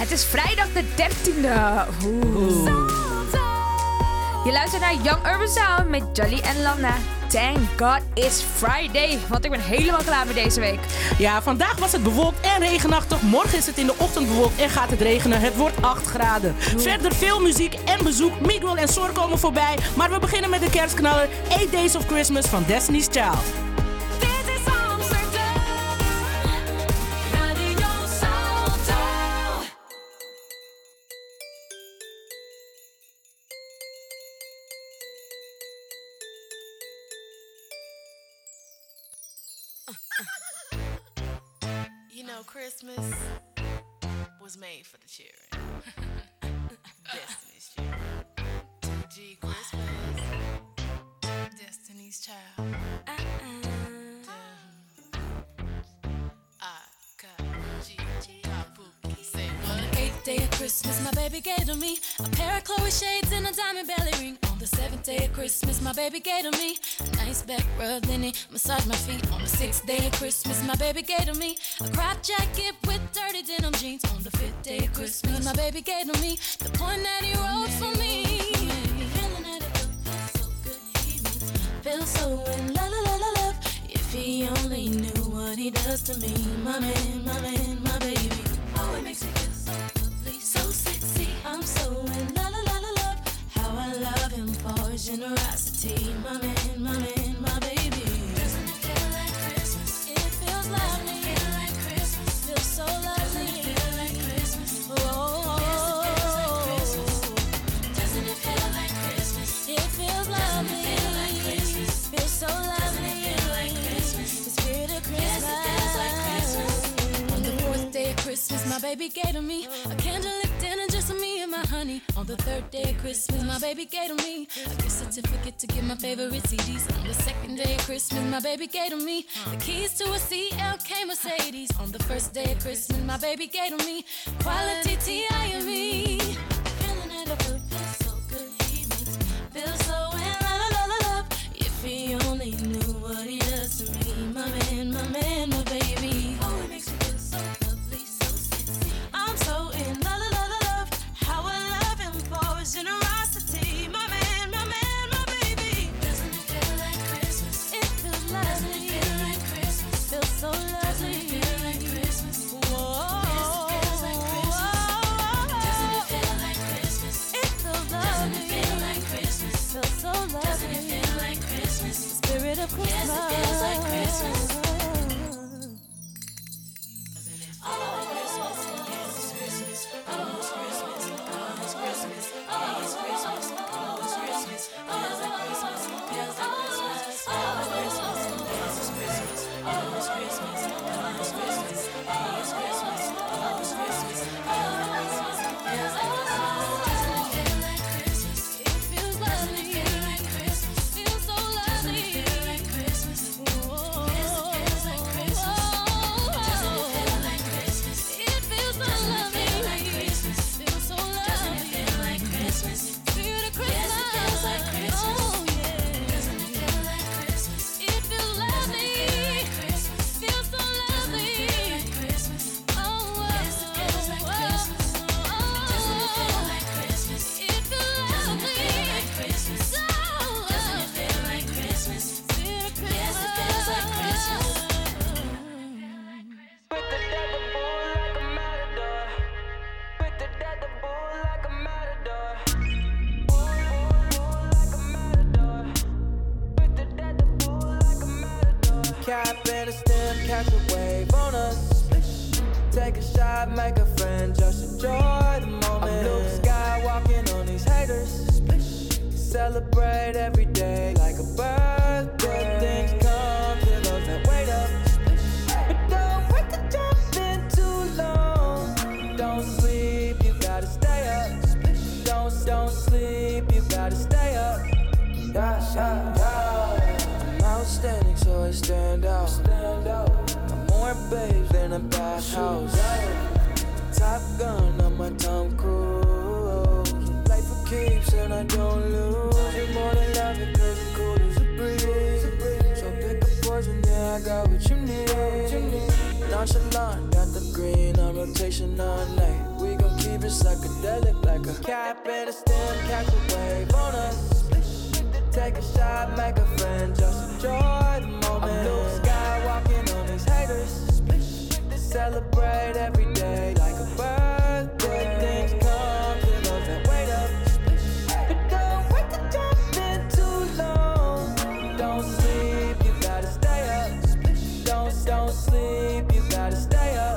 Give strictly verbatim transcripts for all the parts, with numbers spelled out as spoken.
Het is vrijdag de dertiende. Oeh. Je luistert naar Young Urban Sound met Jolly en Lana. Thank God it's Friday, want ik ben helemaal klaar met deze week. Ja, vandaag was het bewolkt en regenachtig. Morgen is het in de ochtend bewolkt en gaat het regenen. Het wordt acht graden. Oeh. Verder veel muziek en bezoek. Miguel en Sor komen voorbij. Maar we beginnen met de kerstknaller eight Days of Christmas van Destiny's Child. Christmas was made for the children. Destiny's Child. G Christmas. Destiny's Child. Uh-uh. Day of Christmas, my baby gave to me a pair of Chloe shades and a diamond belly ring. On the seventh day of Christmas, my baby gave to me a nice back rub, then he massaged my feet. On the sixth day of Christmas, my baby gave to me a crop jacket with dirty denim jeans. On the fifth day of Christmas, my baby gave to me the point that he wrote for me. Feeling that it feels so good, he makes me feel so in la la la la love. If he only knew what he does to me, my man, my man, my baby. Oh, it makes me feel so so sexy, I'm so in la la la la love. How I love him for his generosity, my man, my man, my baby. Doesn't it feel like Christmas? It feels lovely. Doesn't it feel like Christmas? Feels so lovely. Doesn't it feel like Christmas? Oh, doesn't it feel like Christmas? It feels lovely. Doesn't it feel like Christmas? Feels so lovely. Doesn't it feel like Christmas? The spirit of Christmas. Yes, it feels like Christmas. On the fourth day of Christmas, my baby gave to me a candlelit dinner just for me and my honey. On the third day of Christmas, my baby gave to me a gift certificate to get my favorite C Ds. On the second day of Christmas, my baby gave to me the keys to a C L K Mercedes. On the first day of Christmas, my baby gave to me quality T I and me. Feeling that it feels so good, he makes me feel so in la la la la love. If he only knew what he does to me, my man, my man, my baby. Oh, it makes me feel so lovely, so sexy. I'm so in la la la la love. How I love him for his generosity, my man, my man, my baby. Doesn't it feel like Christmas? It feels lovely. Doesn't it feel like Christmas? Feels so lovely. Doesn't it feel like Christmas? Whoa. Yes, it feels like Christmas. Doesn't it feel like Christmas? It feels lovely. Doesn't it feel like Christmas? Feels so lovely. Doesn't it feel like Christmas? The spirit of Christmas. Yes, it feels like Christmas. Cap and a stem, catch a wave on us. Take a shot, make a friend, just enjoy the moment. I'm blue sky walking on these haters. Celebrate every day like a birthday. Things come to those that wait up. But don't wait to jump in too long. Don't sleep, you gotta stay up. Don't, don't sleep, you gotta stay up. Yeah, yeah, yeah. I'm outstanding, so I stand out. I'm more babes than a bathhouse. Top gun on my Tom Cruise. Play for keeps and I don't lose. You're more than love it cause you're cool as a breeze. So pick a poison, yeah, I got what you need. Nonchalant, got the green on rotation all night. We gon' dripping psychedelic like a cap and a stem, catch a wave on us. Take a shot, make a friend, just enjoy the moment. I'm blue sky walking on these haters. Celebrate every day like a birthday. Things come to those that wait up. But don't wait to jump in too long. Don't sleep, you gotta stay up. Don't, don't sleep, you gotta stay up.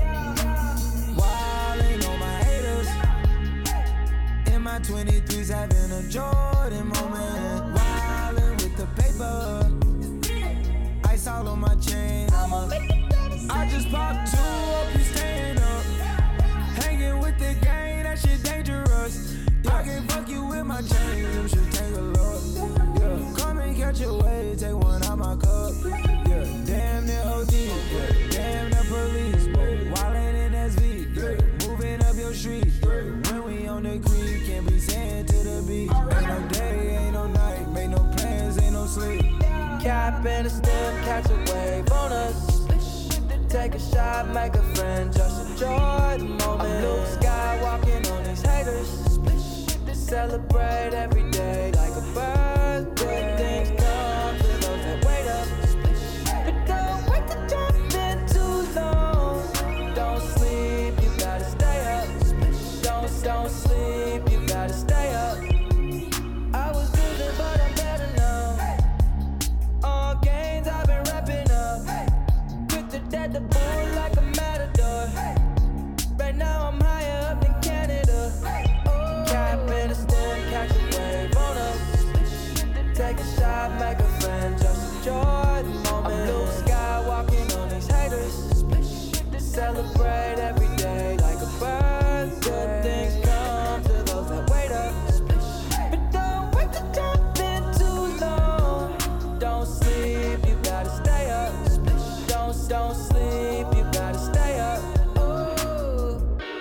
Wildin' on my haters. In my twenty-threes having a Jordan moment. Wildin' with the paper. Ice all on my chain. I'm a I just popped two up, you staying up. Hanging with the gang, that shit dangerous. I can fuck you with my chain, you should take a look. Yeah, come and catch a wave, take one out my cup. Yeah, damn the O G, yeah, damn the police. Wildin' in S V, yeah, moving up your street. When we on the creek, can't be saying to the beat. Ain't no day, ain't no night, make no plans, ain't no sleep. Cap and a stem, catch a wave on us. Take a shot, make a friend, just enjoy the moment. I'm blue sky walking on these haters. Celebrate every day like a birthday. Things come to those that wait up. But don't wait to jump in too long. Don't sleep, you gotta stay up. Don't, don't sleep, you gotta stay up. I was losing, but I'm better now. All gains I've been wrapping up. Dead the bull like a matador. Right now I'm higher up than Canada. Cap and a stem, catch a wave on us. Take a shot, make a friend, just enjoy the moment. I'm blue sky walking on these haters. Celebrate every day like a birthday. Things come to those that wait up. But don't wait to jump in too long. Don't sleep, you gotta stay up. Don't, don't sleep, you gotta stay up. Ooh.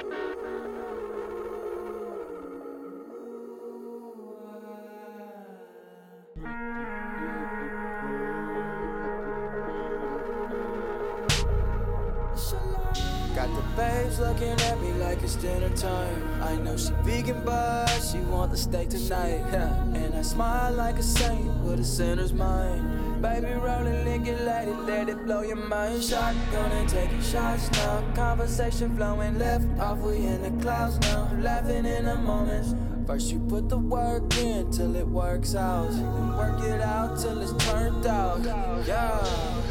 Got the babes looking at me like it's dinner time. I know she vegan, but she want the steak tonight. Yeah. And I smile like a saint with a sinner's mind. Baby, rolling, lick it, let it, let it blow your mind. Shotgun and taking shots now. Conversation flowing left off, we in the clouds now. Laughing in the moments. First you put the work in till it works out. Then work it out till it's turned out. Yeah.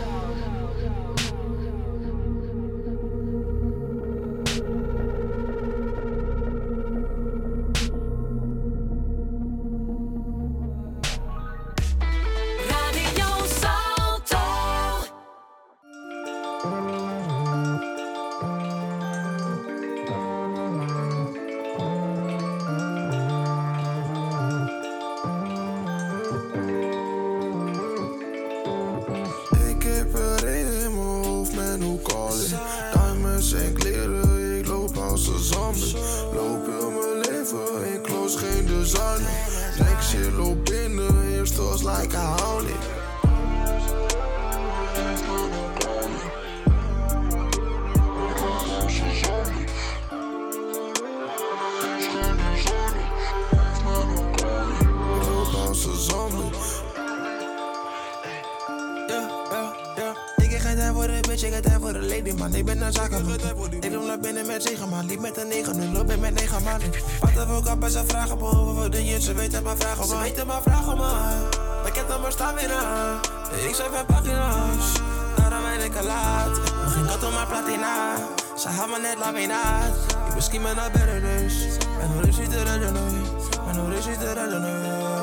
Ze weten maar vragen om me. Ze weten maar vragen om me. Pakket dan maar staan weer aan. Ik schrijf mijn pagina's. Daarom ben ik al laat. Nog geen kat op mijn platina. Ze hebben me net laminaat. Ik misschien me naar better dus. En hoe is het te redden nu? En hoe is het te redden nu?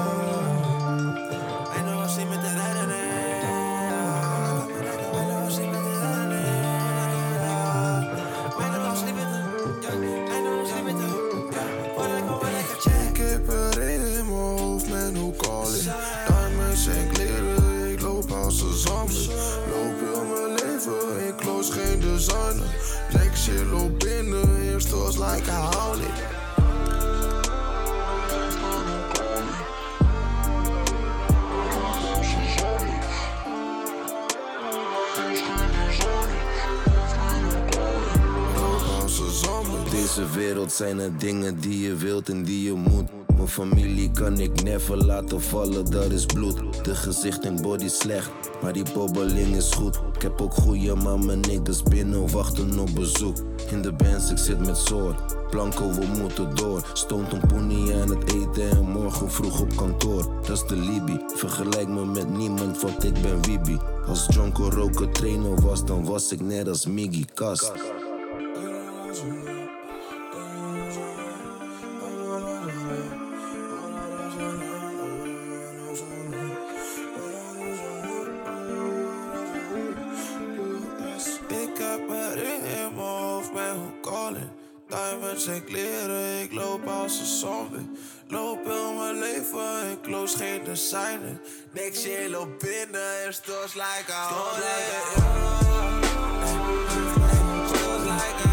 En hoe is het met te redden nu? En hoe is het met te redden nu? En hoe is het met te redden nu? En hoe is het met te redden nu? Ik heb een reden in mijn hoofd, man, hoe call ik? Diamonds en kleren, ik loop als een zombie. Loop heel mijn leven, ik los geen designer. Next shit loop binnen, eerst was like a holiday. deze wereld zijn er dingen die je wilt en die je moet. Mijn familie kan ik never laten vallen, dat is bloed. De gezicht en body slecht, maar die bobbeling is goed. Ik heb ook goeie mama niggas binnen wachten op bezoek. In de bands, ik zit met soort. Blanco, we moeten door. Stond een poenie aan het eten en morgen vroeg op kantoor. Dat is de Libi, vergelijk me met niemand, want ik ben Wibi. Als Jonko roker trainer was, dan was ik net als Miggy Kast. Diamonds en kleren, ik loop als een zombie. Loop heel mijn leven, ik close geen designer. Next year loop binnen en stores like a holiday. Stores like a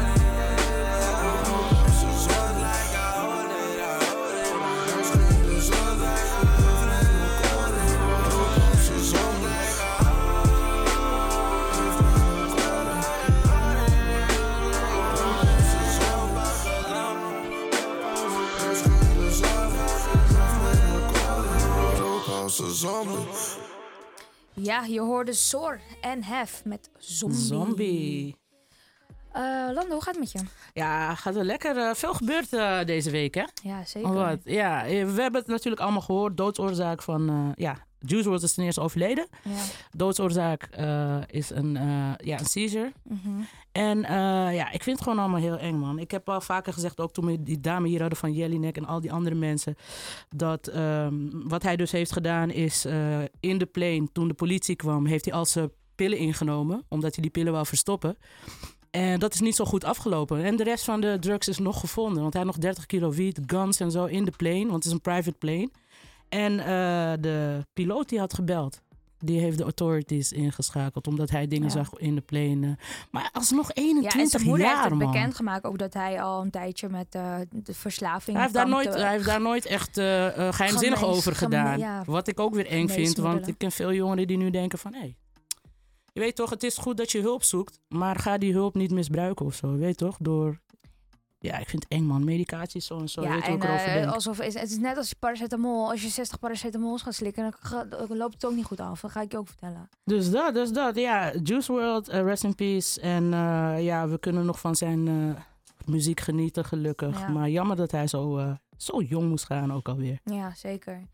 Ja, je hoorde Soar en Hef met Zombie. Zombie. Uh, Lando, hoe gaat het met je? Ja, gaat wel lekker. Uh, veel gebeurd uh, deze week, hè? Ja, zeker. Oh, wat? Ja, we hebben het natuurlijk allemaal gehoord. Doodsoorzaak van... Uh, ja, Juice world is ten eerste overleden. Ja. Doodsoorzaak uh, is een, uh, ja, een seizure. Mm-hmm. En uh, ja, ik vind het gewoon allemaal heel eng, man. Ik heb al vaker gezegd, ook toen we die dame hier hadden van Jelinek en al die andere mensen, dat um, wat hij dus heeft gedaan is uh, in de plane, toen de politie kwam, heeft hij al zijn pillen ingenomen, omdat hij die pillen wou verstoppen. En dat is niet zo goed afgelopen. En de rest van de drugs is nog gevonden, want hij had nog dertig kilo wiet, guns en zo in de plane, want het is een private plane. En uh, de piloot die had gebeld. Die heeft de authorities ingeschakeld, omdat hij dingen ja. zag in de plane. Maar alsnog eenentwintig ja, en zijn moeder jaar, heeft het man. bekendgemaakt ook dat hij al een tijdje met uh, de verslaving... Hij heeft, daar nooit, te... hij heeft daar nooit echt uh, uh, geheimzinnig Gemeens, over gedaan. geme- ja. Wat ik ook weer eng vind, want ik ken veel jongeren die nu denken van... Hey, je weet toch, het is goed dat je hulp zoekt, maar ga die hulp niet misbruiken of zo. Je weet toch, door... Ja, ik vind het eng, man. Medicatie is zo en zo. Ja, weet en hoe ik erover uh, denk. alsof het is net als je paracetamol. Als je zestig paracetamols gaat slikken, dan, ga, dan loopt het ook niet goed af. Dat ga ik je ook vertellen. Dus dat, dus dat. Ja, Juice world, uh, rest in peace. En uh, ja, we kunnen nog van zijn uh, muziek genieten, gelukkig. Ja. Maar jammer dat hij zo, uh, zo jong moest gaan ook alweer. Ja, zeker.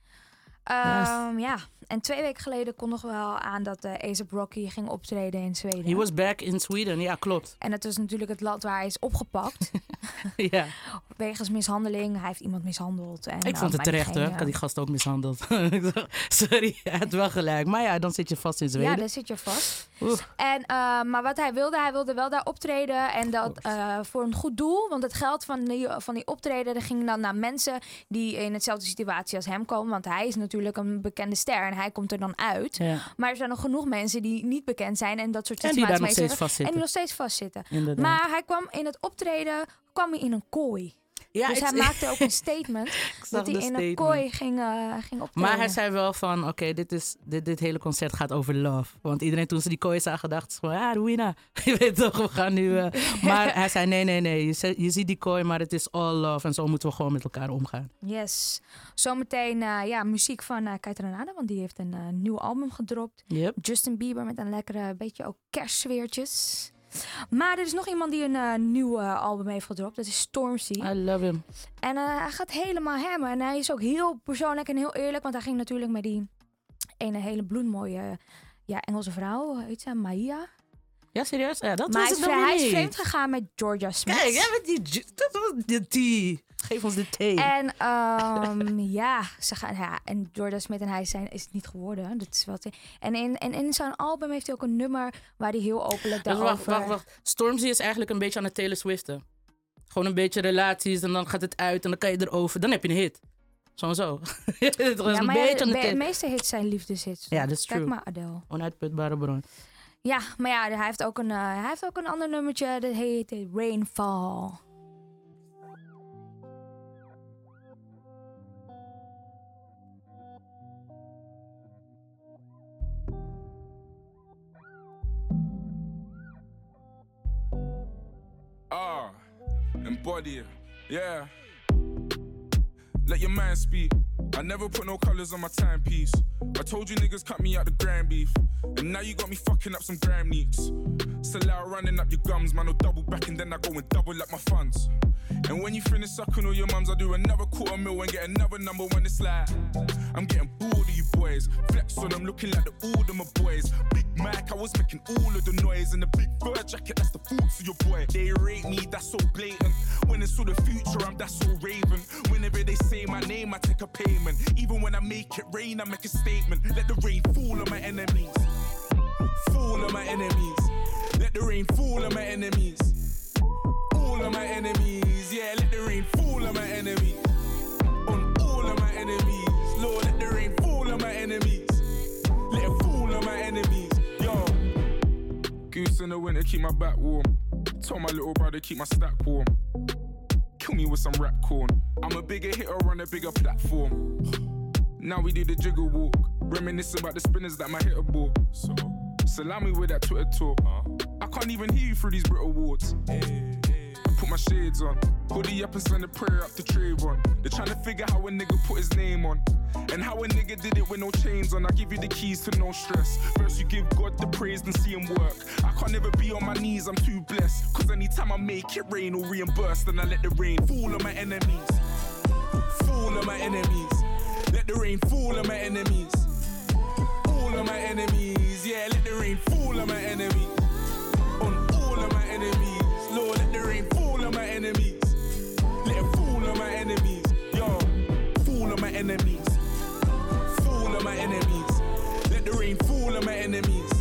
Um, yes. Ja, en twee weken geleden kondigden we wel aan dat uh, A$AP Rocky ging optreden in Zweden. He was back in Sweden, ja, klopt. En het was natuurlijk het land waar hij is opgepakt. Ja. Wegens mishandeling. Hij heeft iemand mishandeld. En, ik vond het terecht, hoor. Ik had die gast ook mishandeld. Sorry, hij had wel gelijk. Maar ja, dan zit je vast in Zweden. Ja, dan zit je vast. Oeh. En, uh, maar wat hij wilde, hij wilde wel daar optreden. En dat uh, voor een goed doel. Want het geld van die, van die optreden dat ging dan naar mensen die in hetzelfde situatie als hem komen. Want hij is natuurlijk een bekende ster en hij komt er dan uit. Ja. Maar er zijn nog genoeg mensen die niet bekend zijn en dat soort situaties en die daar nog steeds vastzitten. En die nog steeds vastzitten. Inderdaad. Maar hij kwam in het optreden kwam hij in een kooi. Ja, dus hij maakte ook een statement dat hij in statement. een kooi ging, uh, ging optreden. Maar hij zei wel van, oké, okay, dit, is, dit, dit hele concert gaat over love. Want iedereen toen ze die kooi zagen, dacht ze van, ja, Ruina. Je weet toch, we gaan nu... Uh... Maar hij zei, nee, nee, nee, je, je ziet die kooi, maar het is all love. En zo moeten we gewoon met elkaar omgaan. Yes. Zometeen uh, ja, muziek van uh, Keita Renada, want die heeft een uh, nieuw album gedropt. Yep. Justin Bieber met een lekkere, beetje ook kerstsfeertjes. Maar er is nog iemand die een uh, nieuw uh, album heeft gedropt. Dat is Stormzy. I love him. En uh, hij gaat helemaal hammen. En hij is ook heel persoonlijk en heel eerlijk. Want hij ging natuurlijk met die ene hele bloedmooie uh, ja, Engelse vrouw. Heet ze? Maia. Ja, serieus? Ja, dat maar was het hij, nog hij niet. is vreemd gegaan met Georgia Smith. Kijk, ja, met die... Dat was de thee. Geef ons de thee. En um, ja, ze gaan, ja, en Georgia Smith en hij zijn is het niet geworden. Dat is wat. En in, en in zijn album heeft hij ook een nummer waar hij heel openlijk daarover... Dus wacht, wacht, wacht. Stormzy is eigenlijk een beetje aan het Taylor Swiften. Gewoon een beetje relaties en dan gaat het uit en dan kan je erover. Dan heb je een hit. Zo en zo. ja, een maar beetje ja, de, de meeste hits zijn liefdeshits. Ja, dat is Kijk true. maar Adele. Onuitputbare bron. Ja, maar ja, hij heeft ook een, uh, hij heeft ook een ander nummertje. Dat heet Rainfall. Ah, embody it, yeah. Let your man speak. I never put no colours on my timepiece. I told you niggas cut me out the grand beef, and now you got me fucking up some gram neats. Still out running up your gums, man, I'll double back and then I go and double up my funds. And when you finish sucking all your mums, I do another quarter mil and get another number one. It's like I'm getting bored of you boys. Flex on them, looking like the Alderman boys. Big Mac, I was making all of the noise. And the big fur jacket, that's the fruits of your boy. They rate me, that's so blatant. When it's all the future, I'm that's so Raven. Whenever they say my name, I take a payment. Even when I make it rain, I make a statement. Let the rain fall on my enemies. Fall on my enemies. Let the rain fall on my enemies. All of my enemies, yeah, let the rain fall on my enemies. On all of my enemies, Lord, let the rain fall on my enemies. Let it fall on my enemies, yo. Goose in the winter, keep my back warm. Told my little brother, keep my stack warm. Kill me with some rap corn. I'm a bigger hitter on a bigger platform. Now we do the jiggle walk, reminiscing about the spinners that my hitter bought. So, salami with that Twitter talk. I can't even hear you through these Brit Awards. Hey. Put my shades on, hoodie up and send a prayer up to Trayvon. They're trying to figure how a nigga put his name on, and how a nigga did it with no chains on. I give you the keys to no stress. First you give God the praise, then see him work. I can't never be on my knees, I'm too blessed. Cause anytime I make it rain or reimburse, then I let the rain fall on my enemies. Fall on my enemies. Let the rain fall on my enemies. All of my enemies, yeah, let the rain fall on my enemies. On all of my enemies, Lord, let the rain fall on my enemies. Let it fall on my enemies, yo. Fall on my enemies. Fall on my enemies. Let the rain fall on my enemies.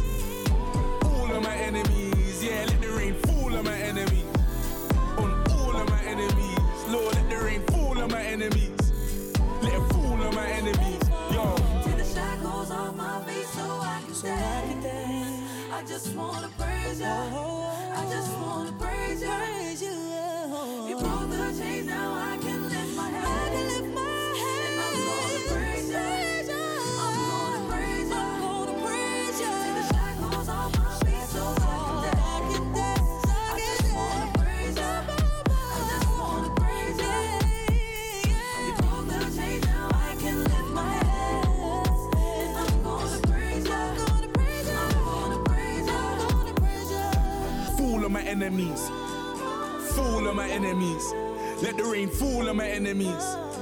All of my enemies, yeah, let the rain fall on my enemies. On all of my enemies, Lord, let the rain fall on my enemies. Let it fall on my enemies, yo. Till the shackles off my feet so I can dance. I just wanna praise you. I just wanna praise you. Praise you. You broke the chains, now I can lift my head. I can lift my head. And I'm gonna praise you. I'm gonna praise you. I'm gonna praise you. Till the shackles off my feet so I can dance. I just wanna praise you. I just wanna praise you. You broke the chains, now I can lift my head. And I'm gonna praise you. I'm gonna praise you. I'm gonna praise you. I'm gonna praise you. Fall on my enemies. Fall on my enemies. Let the rain fall on my enemies.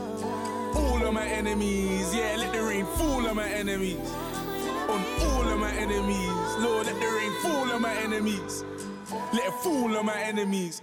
All of my enemies, yeah, let the rain fall on my enemies. On all of my enemies, Lord, let the rain fall on my enemies. Let it fall on my enemies.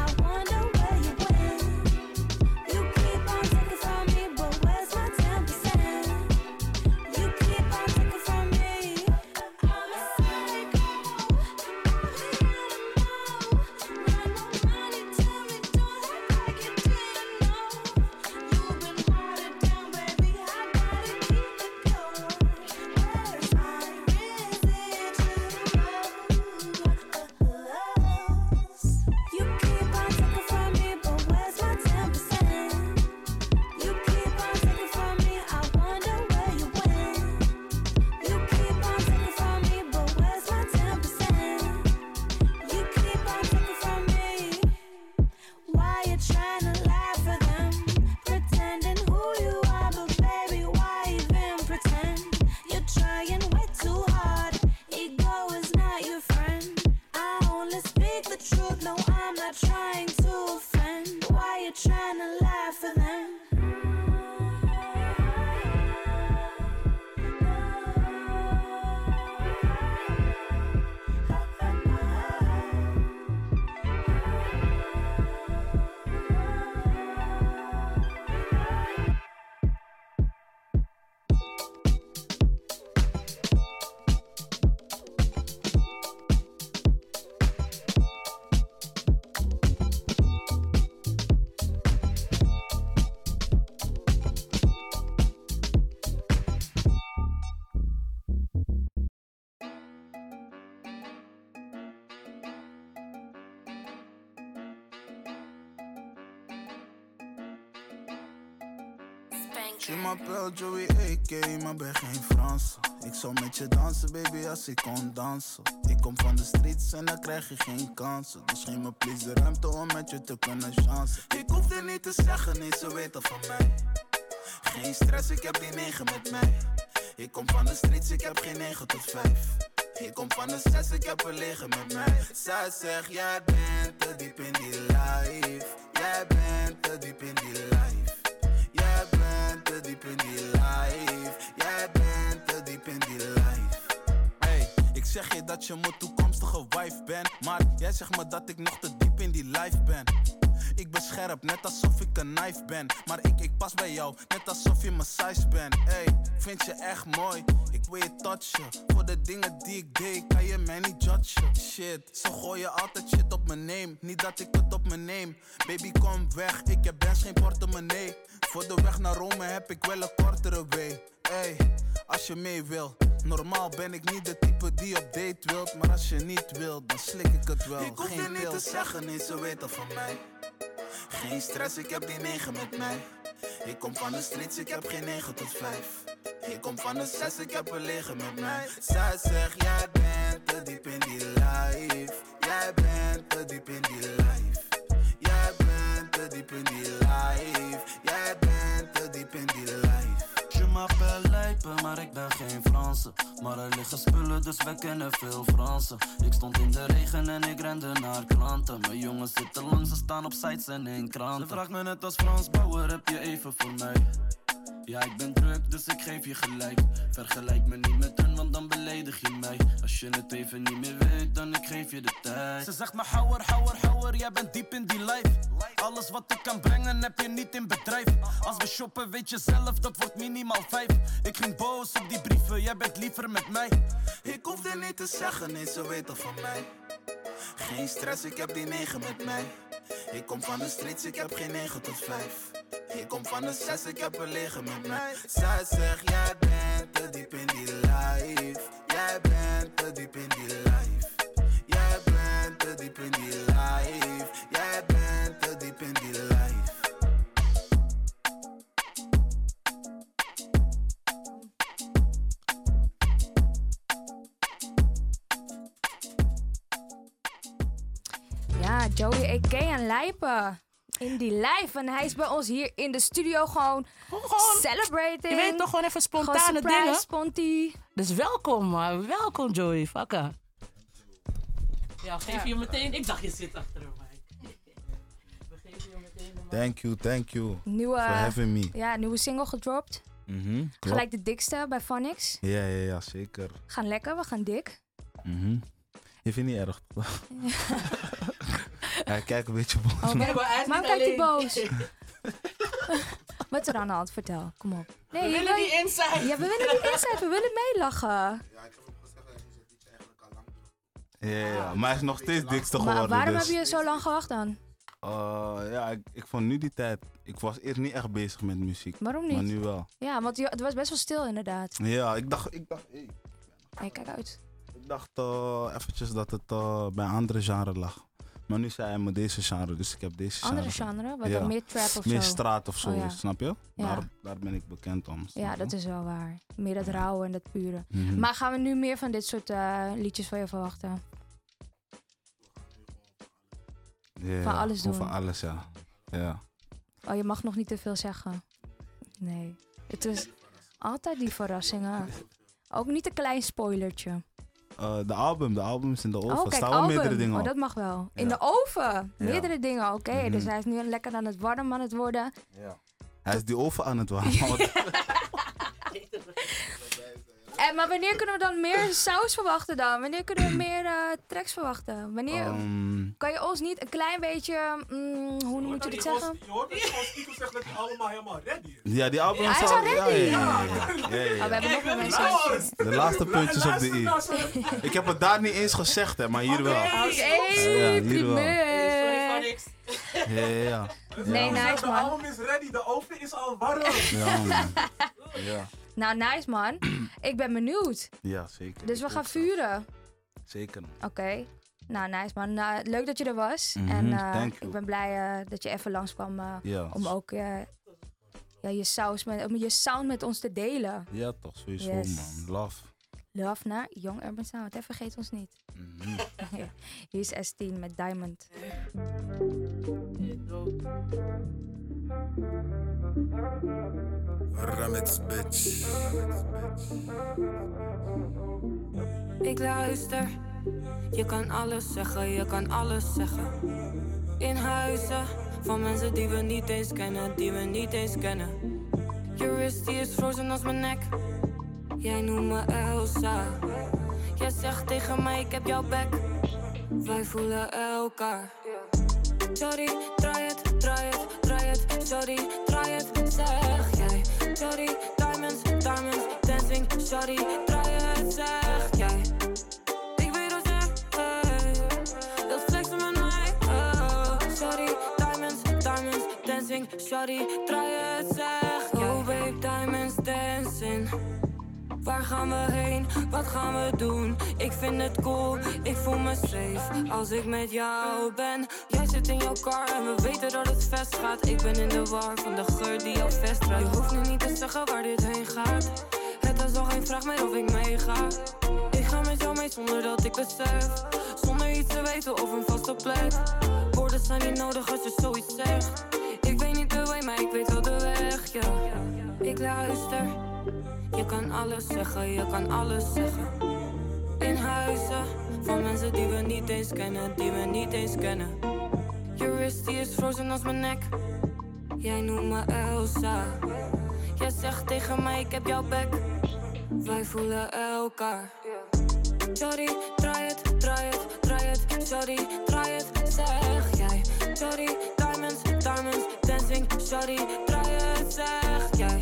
Ten percent. trifling. Je m'appelle Joey A K, maar ben geen Frans. Ik zou met je dansen, baby, als ik kon dansen. Ik kom van de streets en dan krijg je geen kansen. Dus geef me please de ruimte om met je te kunnen chansen. Ik hoef er niet te zeggen, nee, ze weten van mij. Geen stress, ik heb die negen met mij. Ik kom van de streets, ik heb geen negen tot vijf. Ik kom van de zes, ik heb er liggen met mij. Zij zegt, jij bent te diep in die life. Jij bent te diep in die life. Jij bent te diep in die life. Jij bent te diep in die life. Hey, ik zeg je dat je mijn toekomstige wife bent. Maar jij zegt me dat ik nog te diep in die life ben. Ik ben scherp, net alsof ik een knife ben. Maar ik, ik pas bij jou, net alsof je mijn size bent. Hey, vind je echt mooi, ik wil je touchen. Voor de dingen die ik deed, kan je mij niet judgen. Shit, ze gooien altijd shit op mijn name. Niet dat ik het op me neem. Baby, kom weg, ik heb best geen portemonnee. Voor de weg naar Rome heb ik wel een kortere way. Hey, als je mee wil. Normaal ben ik niet de type die op date wilt. Maar als je niet wilt, dan slik ik het wel. Ik hoef je niet te zeggen, nee, ze weten van mij. Geen stress, ik heb die negen met mij. Ik kom van de streets, ik heb geen negen tot vijf. Ik kom van de zes, ik heb er liggen met mij. Zij zegt, jij bent te diep in die life. Jij bent te diep in die life. Jij bent te diep in die life. Jij bent te diep in die life. Je mag wel lijpen, maar ik ben geen Franse. Maar er liggen spullen, dus wij kennen veel Fransen. Ik stond in de regen en ik rende naar klanten. Mijn jongens zitten langs, ze staan op sites en in kranten. Ze vraagt me net als Frans Bauer, heb je even voor mij? Ja, ik ben druk, dus ik geef je gelijk. Vergelijk me niet met hen, want dan beledig je mij. Als je het even niet meer weet, dan ik geef je de tijd. Ze zegt me houwer, houwer, houwer, jij bent diep in die life. Alles wat ik kan brengen, heb je niet in bedrijf. Als we shoppen, weet je zelf, dat wordt minimaal vijf. Ik ging boos op die brieven, jij bent liever met mij. Ik hoef er niet te zeggen, nee, ze weten van mij. Geen stress, ik heb die negen met mij. Ik kom van de streets, ik heb geen negen tot vijf. Ik kom van de zes, ik heb er liggen met mij. Zij zegt, jij bent te diep in die life. Jij bent te diep in die life. Jij bent te diep in die life. Jij bent te diep in die life. Ja, Joey A K en Lijpen. In die live. En hij is bij ons hier in de studio gewoon, gewoon celebrating. Je weet toch gewoon even spontane gewoon surprise, dingen. Spontie. Dus welkom, man. Welkom, Joey. Fakka. Ja, geef je meteen. Ik dacht je zit achter mij. We geven je meteen. Thank you, thank you. Nieuwe, for having me. Ja, nieuwe single gedropt. Mm-hmm, Gelijk de dikste bij Phonics. Ja, ja, ja, zeker. Gaan lekker, we gaan dik. Mm-hmm. Je vindt niet erg. Hij kijkt een beetje boos. Oh, maar waarom kijkt hij boos? Wat is er aan de hand? Vertel, kom op. Nee, we willen die insight. Ja, we willen die insight. We willen meelachen. Ja, ik heb hem gezegd dat hij het liedje eigenlijk al lang doet. Ja, ja, maar hij is nog steeds dikste geworden. Maar waarom dus. heb je zo lang gewacht dan? Uh, ja, ik, ik vond nu die tijd... Ik was eerst niet echt bezig met muziek. Waarom niet? Maar nu wel. Ja, want het was best wel stil inderdaad. Ja, ik dacht... Ik dacht hey. Hey, kijk uit. Ik dacht uh, eventjes dat het uh, bij andere genre lag. Maar nu zei hij me deze genre, dus ik heb deze genre. Andere genre? Wat ja. dan meer trap of meer zo? straat of zo, oh, ja. snap je? Ja. Daar, daar ben ik bekend om. Ja, dat is wel waar. Meer dat rauwe en dat pure. Mm-hmm. Maar gaan we nu meer van dit soort uh, liedjes van je verwachten? Yeah, van alles doen? Van alles, ja. ja. Oh, je mag nog niet te veel zeggen. Nee. Het is altijd die verrassingen. Ook niet een klein spoilertje. Uh, de album, de album is in de oven. Oh, Er kijk, staan wel album. meerdere dingen Oh, op. dat mag wel. In Ja. de oven. Ja. Meerdere dingen, oké. Mhm. Dus hij is nu lekker aan het warm aan het worden. Ja. Hij is die oven aan het warmen. En, maar wanneer kunnen we dan meer saus verwachten dan? Wanneer kunnen we meer uh, tracks verwachten? Wanneer um, kan je ons niet een klein beetje, mm, hoe moet je dit zeggen? Je hoort dat hij gewoon stiekem zegt dat hij allemaal helemaal ready is. ja, die album Hij is al ready. Ja, ja, ja, ja, ja, ja, ja. Oh, we hebben nog meer mensen. De laatste puntjes op de i. Ik heb het daar niet eens gezegd, hè, maar hier wel. Oké, Ja, hier wel. primeur. Ja, ja, ja. Nee, Ja. nice De man. album is ready, de oven is al warm. Ja, man. Ja. Nou, nice man. Ik ben benieuwd. Ja, zeker. Dus we gaan vuren. Zeker. Oké. Nou, nice man. Nou, leuk dat je er was. Mhm, En uh, thank you. ik ben blij uh, dat je even langskwam uh, Ja. om ook uh, ja, je, saus met, om je sound met ons te delen. Ja, toch, sowieso, Yes. man. Love. Love naar Young Urban Sound. Hè, vergeet ons niet. Mhm. Hier is S tien met Diamond. Ramets, bitch. Ik luister, je kan alles zeggen, je kan alles zeggen. In huizen van mensen die we niet eens kennen, die we niet eens kennen. Je wrist die is frozen als mijn nek. Jij noemt me Elsa. Jij zegt tegen mij ik heb jouw bek. Wij voelen elkaar. Sorry, draai het, draai het, draai het. Sorry, draai het, zeg jij. Sorry, diamonds, diamonds, dancing. Sorry, draai het, zeg jij. Ik weet dat jij, hey, wilt flexen met mij, oh. Sorry, diamonds, diamonds, dancing. Sorry, draai het, zeg jij. Oh babe, diamonds dancing. Waar gaan we heen? Wat gaan we doen? Ik vind het cool, ik voel me safe als ik met jou ben. Jij zit in jouw car en we weten dat het vast gaat. Ik ben in de war van de geur die jou vastdraait. Je hoeft nu niet te zeggen waar dit heen gaat. Het is al geen vraag meer of ik meega. Ik ga met jou mee zonder dat ik besef. Zonder iets te weten of een vaste plek. Woorden zijn niet nodig als je zoiets zegt. Ik weet niet de way, maar ik weet wel de weg, ja. Ik luister. Je kan alles zeggen, je kan alles zeggen. In huizen van mensen die we niet eens kennen, die we niet eens kennen. Je wrist die is frozen als mijn nek. Jij noemt me Elsa. Jij zegt tegen mij ik heb jouw bek. Wij voelen elkaar. Sorry, draai het, draai het, draai het. Sorry, draai het, zeg jij. Sorry, diamonds, diamonds, dancing. Sorry, draai het, zeg jij.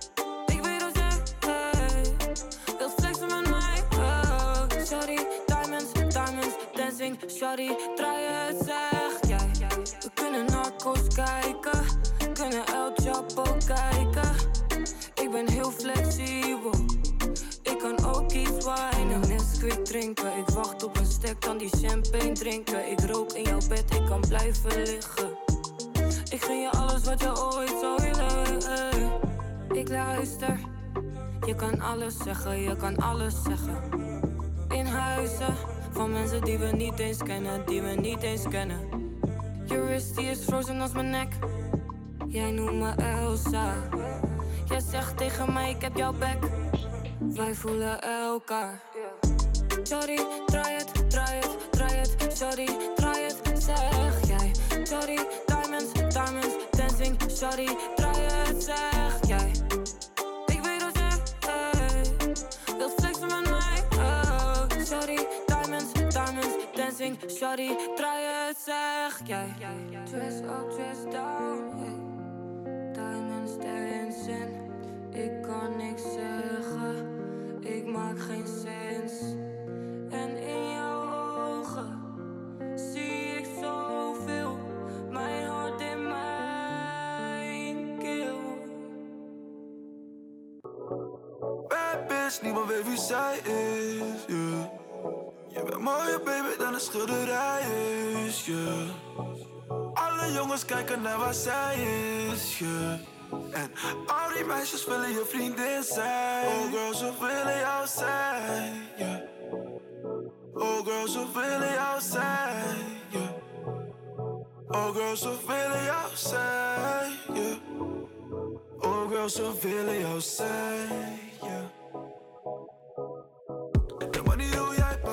Sorry, draai het, zeg jij. We kunnen narcos kijken, kunnen El Chapo kijken. Ik ben heel flexibel, ik kan ook iets wijnen. Nesquik drinken, ik wacht op een stek, kan die champagne drinken. Ik rook in jouw bed, ik kan blijven liggen. Ik gun je alles wat je ooit zou willen, hey. Ik luister, je kan alles zeggen, je kan alles zeggen. In huizen van mensen die we niet eens kennen, die we niet eens kennen. Je wrist die is frozen als mijn nek. Jij noemt me Elsa. Jij zegt tegen mij ik heb jouw bek. Wij voelen elkaar. Sorry, draai het, draai het, draai het. Sorry, draai het, zeg jij. Sorry, diamonds, diamonds, dancing. Sorry, draai het, zeg jij. Ik weet dat jij, hey, wilt flexen met mij, oh. Sorry, dancing, sorry, draai het, zeg jij. Twist up, twist down, hey. Diamonds dancing. Ik kan niks zeggen, ik maak geen sens. En in jouw ogen zie ik zoveel. Mijn hart in mijn keel. Bad bitch, niemand weet wie zij is, yeah. Je bent mooier baby dan een schilderij is, yeah. Alle jongens kijken naar waar zij is, yeah. En al die meisjes willen je vriendin zijn. Oh girl, ze willen jou zijn, yeah. Oh girl, ze willen jou zijn, yeah. Oh girl, ze willen jou zijn, yeah. Oh girl, ze willen jou zijn, yeah. De manier hoe jij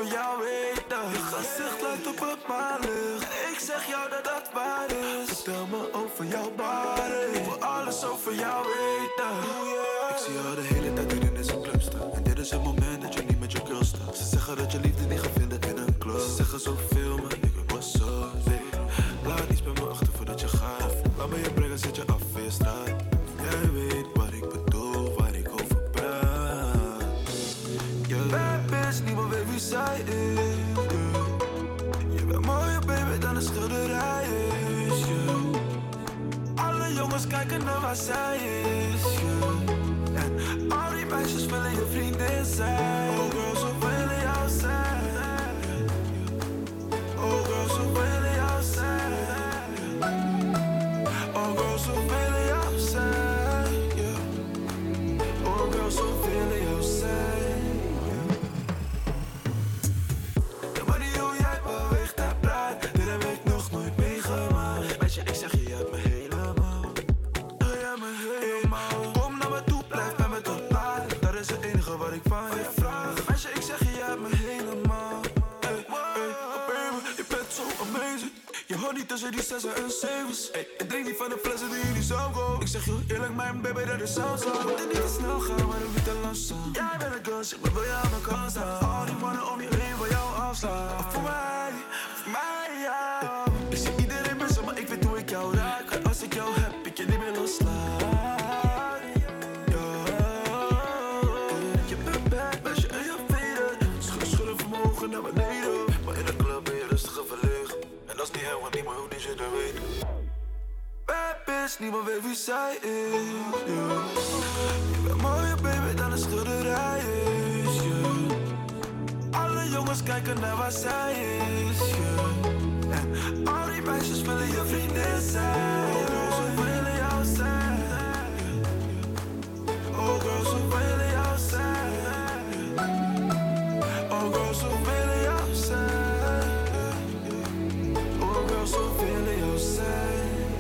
over jou weten. Je gezicht lijkt op het maanlicht. Ik zeg jou dat dat waar is. Vertel me over jouw body. Ik wil alles over jou weten. Ik zie jou de hele tijd hier in deze club staan. En dit is het moment dat je niet met je girl staat. Ze zeggen dat je liefde niet gaat vinden in een club. Ze zeggen zoveel, maar ik weet wat zo weet. Laat niets bij me achter voordat je gaat. Laat me je brengen, zet je af in je straat. Jij weet wat ik bedoel, waar ik over praat. Je bad bitch, niemand weet wie zij is. Je bent mooier baby dan een schilderij is. Alle jongens kijken naar waar zij is. En al die meisjes willen je vriendin zijn. Oh girl, ze willen jou zijn. Oh girl, ze willen jou zijn. Oh girl, ze willen jou zijn. Oh girl, ze willen jou zijn. De manier hoe jij beweegt en praat, dit heb ik nog nooit meegemaakt. Meisje, ik zeg je, je hebt me helemaal. Je hebt me helemaal. Kom naar me toe, blijf bij me tot laat. Dat is het enige wat ik van je vraag. Meisje, ik zeg je, je hebt me helemaal. Hey, hey, oh baby, je bent zo amazing. Je hoort niet tussen die zessen en zevens. Hey, ik drink niet van de flessen die jullie zo go. Ik zeg je eerlijk, mijn baby, dat is zo zo. We moeten niet te snel gaan, maar ook niet te langzaam. Jij bent een gun, zeg maar, wil je aan mijn kant staan? Al die mannen om je heen wil jou afslaan. Voor mij, voor mij, ja. Ik zie iedereen missen, maar ik weet hoe ik jou raak. En als ik jou heb, ik je niet meer loslaat. Ja. Je bent bad, meisje, en je weet het. Schudden, schudden van mijn ogen naar beneden. Maar in de club ben je rustig en verlegen. En dat is niet heel, want niemand hoeft dit je te weten. Bad bitch, niemand weet wie zij is. Yeah. Je bent mooier baby dan een schilderij is. Yeah. Alle jongens kijken naar waar zij is. Yeah. En al die meisjes willen je vriendin zijn. Oh girl, ze willen jou zijn. Oh girl, ze willen jou zijn. Oh girl, ze willen jou zijn. Oh girl, ze willen jou zijn.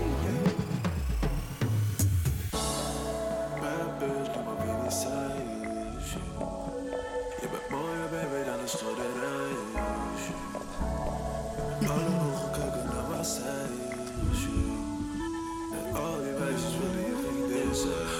Bad bitch, doe maar wie die zij is. Je bent mooier baby dan een schilderij is. Alle ogen kijken naar waar zij is. En al die meisjes willen je vriendin zijn.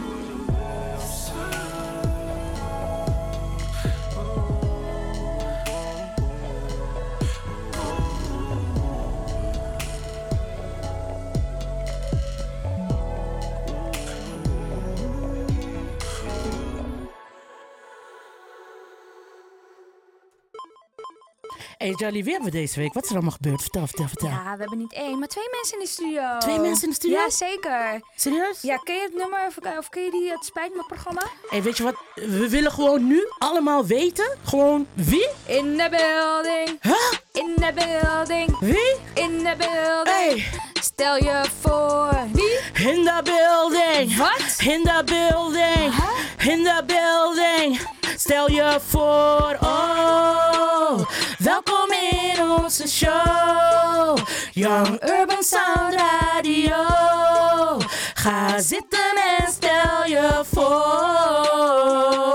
Hey Jolly, wie hebben we deze week? Wat is er allemaal gebeurd? Vertel, vertel, vertel. Ja, we hebben niet één, maar twee mensen in de studio. Twee mensen in de studio? Ja, zeker. Serieus? Ja, ken je het nummer of, of ken je die Het Spijt Me programma? Hey, weet je wat? We willen gewoon nu allemaal weten. Gewoon wie? In the building. Huh? In the building. Wie? In the building. Hey. Stel je voor. Wie? In the building. Wat? In the building. Huh? In the building. Stel je voor. Oh, welkom in onze show. Young Urban Sound Radio. Ga zitten en stel je voor.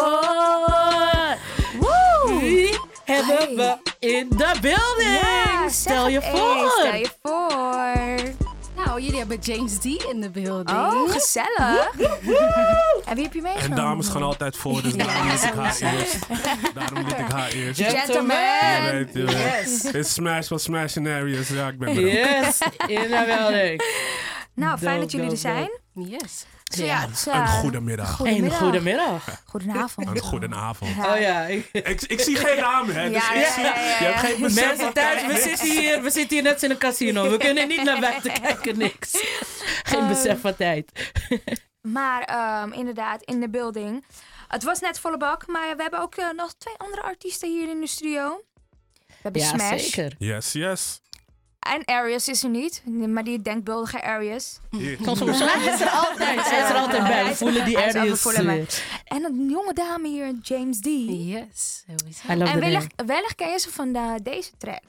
Woe! Wie hebben we in de building? Ja, stel je zeg, voor. hey, stel je voor. Nou, jullie hebben James D in de building. Oh, gezellig. En wie heb je meegenomen? En dames gaan altijd voor, dus daarom moet ik haar eerst. Daarom moet ik haar eerst. Gentleman. Je weet, je weet. Yes. Het is smash wat smash in areas. Ja, ik ben er. Yes, in de building. Nou, fijn Dope, dat jullie er dope, zijn. Yes. So, ja, het is, uh, Een goedemiddag. Een goedemiddag. Goedenavond. Een goedenavond. Ja. Oh ja. Ik, ik, ik zie geen ramen, hè. Dus Ja, ik ja, zie, ja, ja, ja. Je hebt geen besef Mensen van thuis, tijd, we niks. zitten, hier, we zitten hier net in een casino. We kunnen niet naar buiten kijken, niks. Geen besef van tijd. Maar um, inderdaad, in de building. Het was net volle bak, maar we hebben ook uh, nog twee andere artiesten hier in de studio. We hebben Ja, Smash. zeker. Yes, yes. En Arius is er niet, maar die denkbeeldige Arius. Soms hij is er altijd. Hij is er altijd bij. We voelen die Hij is Arius. ook- we voelen hem. En een jonge dame hier, James D. Yes, sowieso. I love En the wellicht, name. wellicht ken je ze van de, deze track.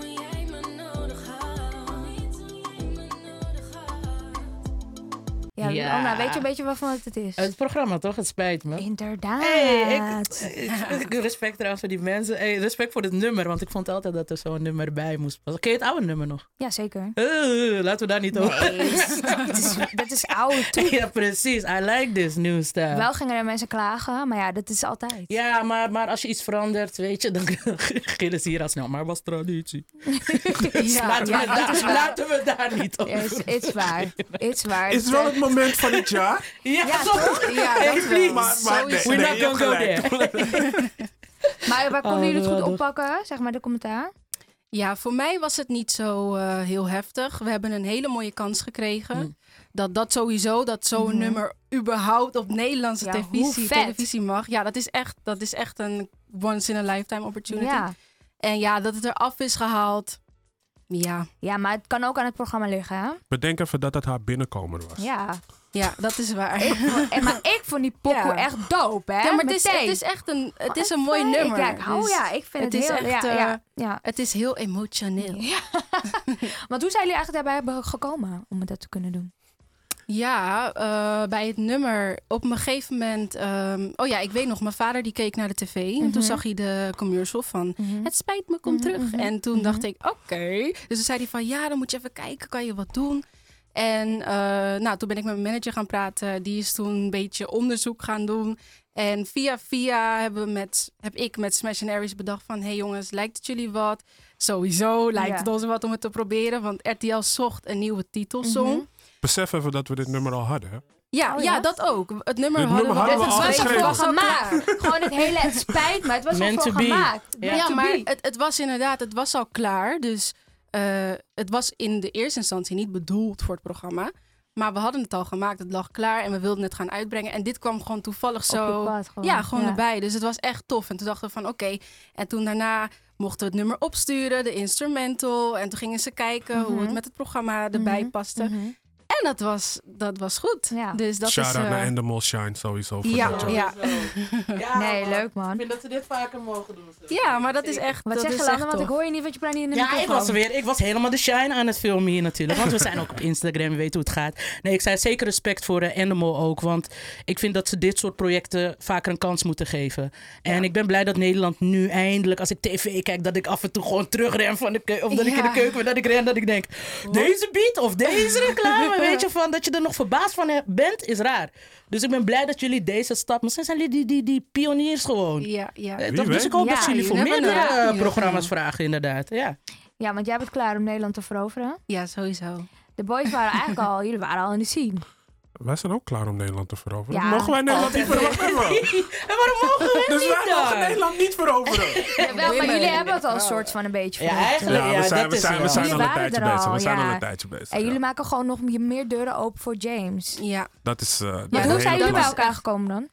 Ja, Ja. Oh, nou, weet je een beetje waarvan het is? Het programma, toch? Het spijt me. Inderdaad. Hey, ik, ik, ik respect trouwens voor die mensen. Hey, respect voor het nummer, want ik vond altijd dat er zo'n nummer bij moest passen. Ken je het oude nummer nog? Ja, zeker. Uh, laten we daar niet over. Nee, dat is, dat is oude troep. Ja, precies. I like this new stuff. Wel gingen er mensen klagen, maar ja, dat is altijd. Ja, maar, maar als je iets verandert, weet je, dan gillen ze hier al snel. Maar was traditie. Dus Ja, laten, ja, we dat daar, is waar. laten we daar niet over. Is, is waar. Is waar. Is het wel het moment van het jaar? Ja, Ja, toch? toch? Ja, Hey, dat please. wel. Maar, maar nee, We're nee, not je gonna hebt go gelijk. there. Maar waar konden Oh, jullie het goed geweldig. oppakken? Zeg maar de commentaar. Ja, voor mij was het niet zo eh, heel heftig. We hebben een hele mooie kans gekregen. Hmm. Dat dat sowieso, dat zo'n Mhm. nummer überhaupt op Nederlandse Ja, televisie, hoe vet. televisie mag. Ja, dat is echt, dat is echt een once in a lifetime opportunity. Ja. En ja, dat het eraf is gehaald. Ja, ja, maar het kan ook aan het programma liggen, hè? Bedenk even dat het haar binnenkomer was. Ja. ja, dat is waar. Ik vond, en, maar ik vond die pokoe Ja. echt dope, hè? Ja, maar het is, Meteen. het is echt een, het is Oh, een mooi echt, nummer. Ja, ik hou, Dus ja, ik vind het, het is heel... echt, ja, eh, ja, ja. Het is heel emotioneel. Ja. Want hoe zijn jullie eigenlijk daarbij hebben gekomen om dat te kunnen doen? Ja, eh, bij het nummer op een gegeven moment... ehm, oh ja, ik weet nog, mijn vader die keek naar de tv. En Mhm. toen zag hij de commercial van... Mhm. Het spijt me, kom Mhm, terug. mhm, En toen mhm. dacht ik, oké. Dus toen zei hij van, ja, dan moet je even kijken. Kan je wat doen? En eh, nou, toen ben ik met mijn manager gaan praten. Die is toen een beetje onderzoek gaan doen. En via via hebben we met, heb ik met Smash and Aries bedacht van... hey jongens, lijkt het jullie wat? Sowieso lijkt Ja. het ons wat om het te proberen. Want R T L zocht een nieuwe titelsong. Mhm. Besef even dat we dit nummer al hadden. Hè? Ja, Oh, ja? ja? dat ook. Het nummer Dit hadden nummer we, hadden we het al was geschreven. al Het was klaar. gemaakt. Gewoon het hele, het spijt me. Het was al Meant gewoon to be. gemaakt. Ja. Meant Ja, to maar be. het, het was inderdaad, het was al klaar. Dus uh, het was in de eerste instantie niet bedoeld voor het programma. Maar we hadden het al gemaakt, het lag klaar en we wilden het gaan uitbrengen. En dit kwam gewoon toevallig Op je zo pad gewoon. ja, gewoon Ja. erbij. Dus het was echt tof. En toen dachten we van oké. Okay. En toen daarna mochten we het nummer opsturen, de instrumental. En toen gingen ze kijken Mhm. hoe het met het programma erbij Mhm. paste. Mhm. En dat was, dat was goed. Ja. Dus dat Shout-out is... uh, naar Endemol Shine sowieso. Voor ja, dit job. ja. Ja, Nee, leuk Ik man. vind dat ze dit vaker mogen doen. zo. ja, maar dat is echt Wat dat zeg is je dan? echt Want ik tof. hoor je niet, want je praat niet in de Ja, ik microfoon. was er weer. Ik was helemaal de shine aan het filmen hier natuurlijk. Want we zijn ook op Instagram, we weten hoe het gaat. Nee, ik zei zeker respect voor uh, Endemol ook. Want ik vind dat ze dit soort projecten vaker een kans moeten geven. En ik ben blij dat Nederland nu eindelijk, als ik tv kijk, dat ik af en toe gewoon terugren van de keuken. Of dat ik in de Ja. keuken ben, dat ik ren, dat ik denk, deze beat of deze reclame, weet je, van dat je er nog verbaasd van bent, is raar. Dus ik ben blij dat jullie deze stap, misschien zijn jullie die, die, die pioniers gewoon. Ja, ja. Eh, Wie toch? Dus weet. ik hoop Ja, dat jullie you voor never meerdere know. uh, You programma's never vragen, inderdaad. Ja. Ja, want jij bent klaar om Nederland te veroveren. Ja, sowieso. De boys waren eigenlijk al, jullie waren al in de scene. Wij zijn ook klaar om Nederland te veroveren. Ja. Mogen wij Nederland niet veroveren? En waarom mogen we Dus niet wij mogen dan? Nederland niet veroveren. Jawel, maar Women. jullie hebben het al een soort van een beetje Ja, verricht. eigenlijk. Ja, Ja, we zijn, dat we is zijn, we wel. zijn Jullie al een waren tijdje er bezig. al, We zijn ja. al een tijdje bezig. En jullie ja. maken gewoon nog meer deuren open voor James. Ja. Dat is... uh, dat Maar is hoe een zijn hele jullie bij plan. elkaar gekomen dan?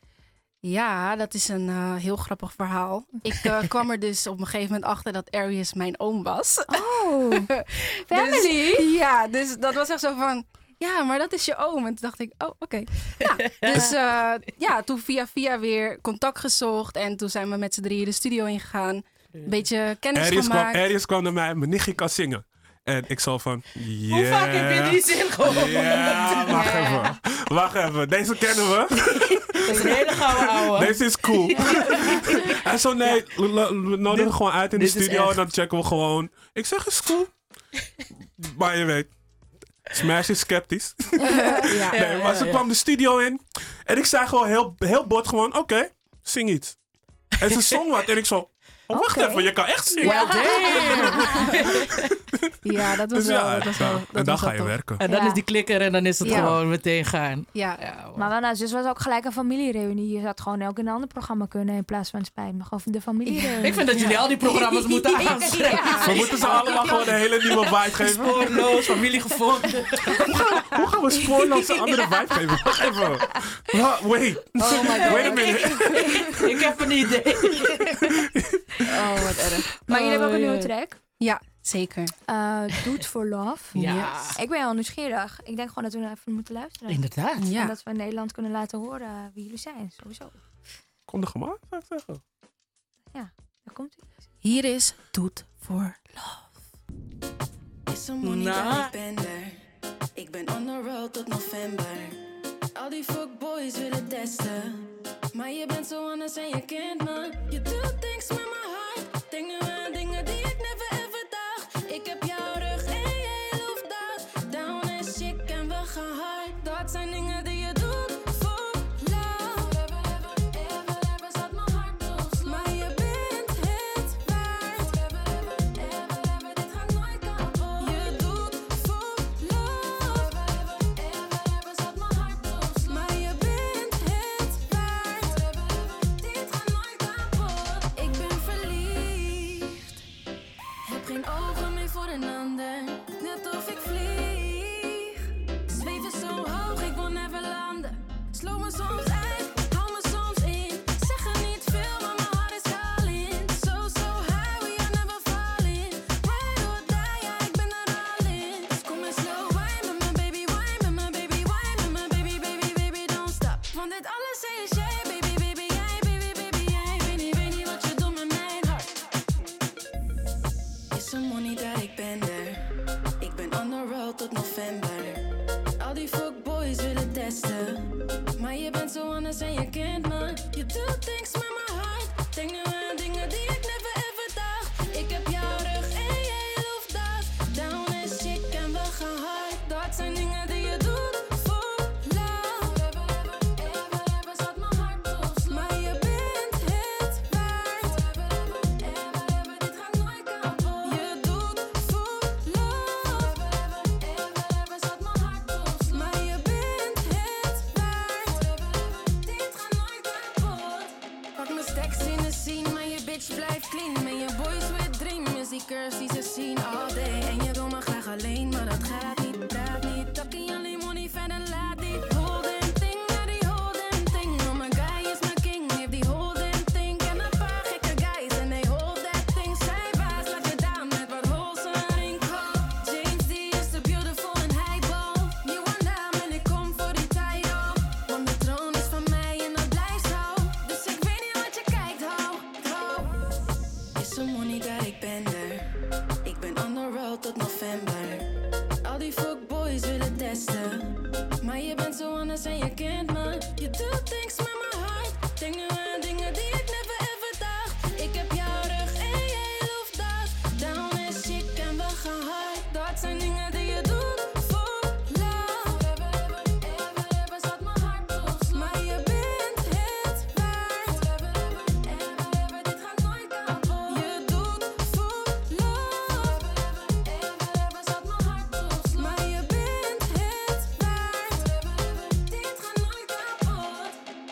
Ja, dat is een uh, heel grappig verhaal. Ik uh, kwam er dus op een gegeven moment achter dat Arius mijn oom was. Oh, family? Dus, ja, dus dat was echt zo van... Ja, maar dat is je oom. En toen dacht ik, oh, oké. Okay. Nou, dus uh, ja, toen via via weer contact gezocht. En toen zijn we met z'n drieën de studio ingegaan. Een beetje kennis Arius kwam, gemaakt. Arius kwam naar mij, mijn nichtje kan zingen. En ik zal van, yeah. Hoe vaak heb je die zin gehoord? Ja, wacht even. Wacht even, deze kennen we. Dat is een hele gouden ouwe. Deze is cool. En zo, nee, we, we nodigen Dit- gewoon uit in de dit is studio echt. en dan checken we gewoon. Ik zeg, is cool. Maar je weet, Smash is sceptisch. ja. Nee, maar ze kwam de studio in en ik zei gewoon heel, heel bot gewoon, oké, okay, zing iets. En ze zong wat en ik zo, oh, wacht Oké. even, je kan echt zingen. Well, ja, dat was Dus wel... ja, dat was ja, wel en dat dan was ga wel je tof. werken. En dan Ja. is die klikker en dan is het Ja. gewoon meteen gaan. Ja. Ja, Maar wel, nou, dus was ook gelijk een familiereunie. Je had gewoon ook in een ander programma kunnen in plaats van Spijt me. Gewoon de familiereunie. ik vind dat jullie al die programma's moeten aanschrijven. We moeten ze allemaal gewoon een hele nieuwe vibe geven. Spoorloos, familiegevonden. Hoe gaan we spoorloos een andere vibe geven? Wacht even. Wa- Wait. Oh my god. Wait a minute. Ik heb een idee. Oh, wat erg. Maar jullie hebben ook een nieuwe ja. track. Ja, zeker. Uh, Doet for Love. Ja. Ik ben heel nieuwsgierig. Ik denk gewoon dat we naar even moeten luisteren. Inderdaad. Ja. En dat we in Nederland kunnen laten horen wie jullie zijn. Sowieso. Kom er gemaakt, zou ik zeggen. Daar komt ie. Hier is Doet for Is een money Nou. bender. Ik ben on the road tot november. Al die fuckboys willen testen. Maar je bent zo anders en je kent me. Je doet things met mijn hart. Denk nu aan dingen die ik never ever dacht. Ik heb jouw rug en jij hoeft dat. Down en chic en we gaan hard. Dat zijn dingen die je doet voor love. Forever, ever, ever, ever staat mijn hart op slot. Maar je bent het waard. Forever, ever, ever, ever, dit gaat nooit kapot. Je doet voor love. Forever, ever, ever, ever staat mijn hart op slot. Maar je bent het waard. Forever, ever, dit gaat nooit kapot. Ik ben verliefd. Heb geen ogen meer voor een ander. Net of ik vlieg. Zweven zo hoog, ik wil never landen. Slow me soms uit, hou me soms in. Zeg er niet veel, maar mijn hart is calling. So, so high, we are never falling. Ride or die, ja, ik ben er al in. Dus kom en slow wine met mijn baby, wine met mijn baby, wine met mijn baby, baby, baby, don't stop. Want dit alles is jij, baby, baby, jij, baby, baby, jij. Weet niet, weet niet wat je doet met mijn hart. Is er money dat ik ben er. Ik ben on the road tot november. Al die fuckboys willen testen. Maar je bent zo anders en je kent me. Je doet things met mijn hart. Denk nu aan dingen die ik never ever dacht. Ik heb jouw rug en jij hoeft dat. Down en chic en we gaan hard. Dat zijn dingen die je doet voor love. Forever, ever, ever, ever staat mijn hart op slot. Maar je bent het waard. Forever, ever, ever, ever, dit gaat nooit kapot. Je doet voor love. Forever, ever, ever, ever staat mijn hart op slot. Maar je bent het waard. Forever, ever, dit gaat nooit kapot. Pak mijn stacks in de scene, maar je bitch blijft clean. Ben je boys with dream, is die curves die ze zien all day. En je wil me graag alleen, maar dat gaat niet, praat niet. Takkie alleen money verder, laat die whole damn thing, naar die whole damn thing. Oh my guy is my king, heeft die whole damn thing. En een paar gekke guys en they hold that thing. Zij baas, laat je down met wat holes erin call. James D is te beautiful en hij bal. You want naam en ik kom voor die title. Want de troon is van mij en dat blijft zo. Dus ik weet niet wat je kijkt, ho, ho. Is er money dat ik ben er. Ik ben on the road tot november. Al die fuckboys willen testen. Maar je bent zo anders en je kent me. Je doet things met mijn hart. Denk nu aan dingen die ik never ever dacht. Ik heb jouw rug en jij hoeft dat. Down en chic en we gaan hard. Dat zijn dingen die je doet voor love. Forever, ever, ever, ever staat mijn hart op slot. Maar je bent het waard. Forever, ever, ever, ever, dit gaat nooit kapot. Je doet voor love. Forever, ever, ever, ever staat mijn hart op slot. Maar je bent het waard. Forever, ever, dit gaat nooit kapot.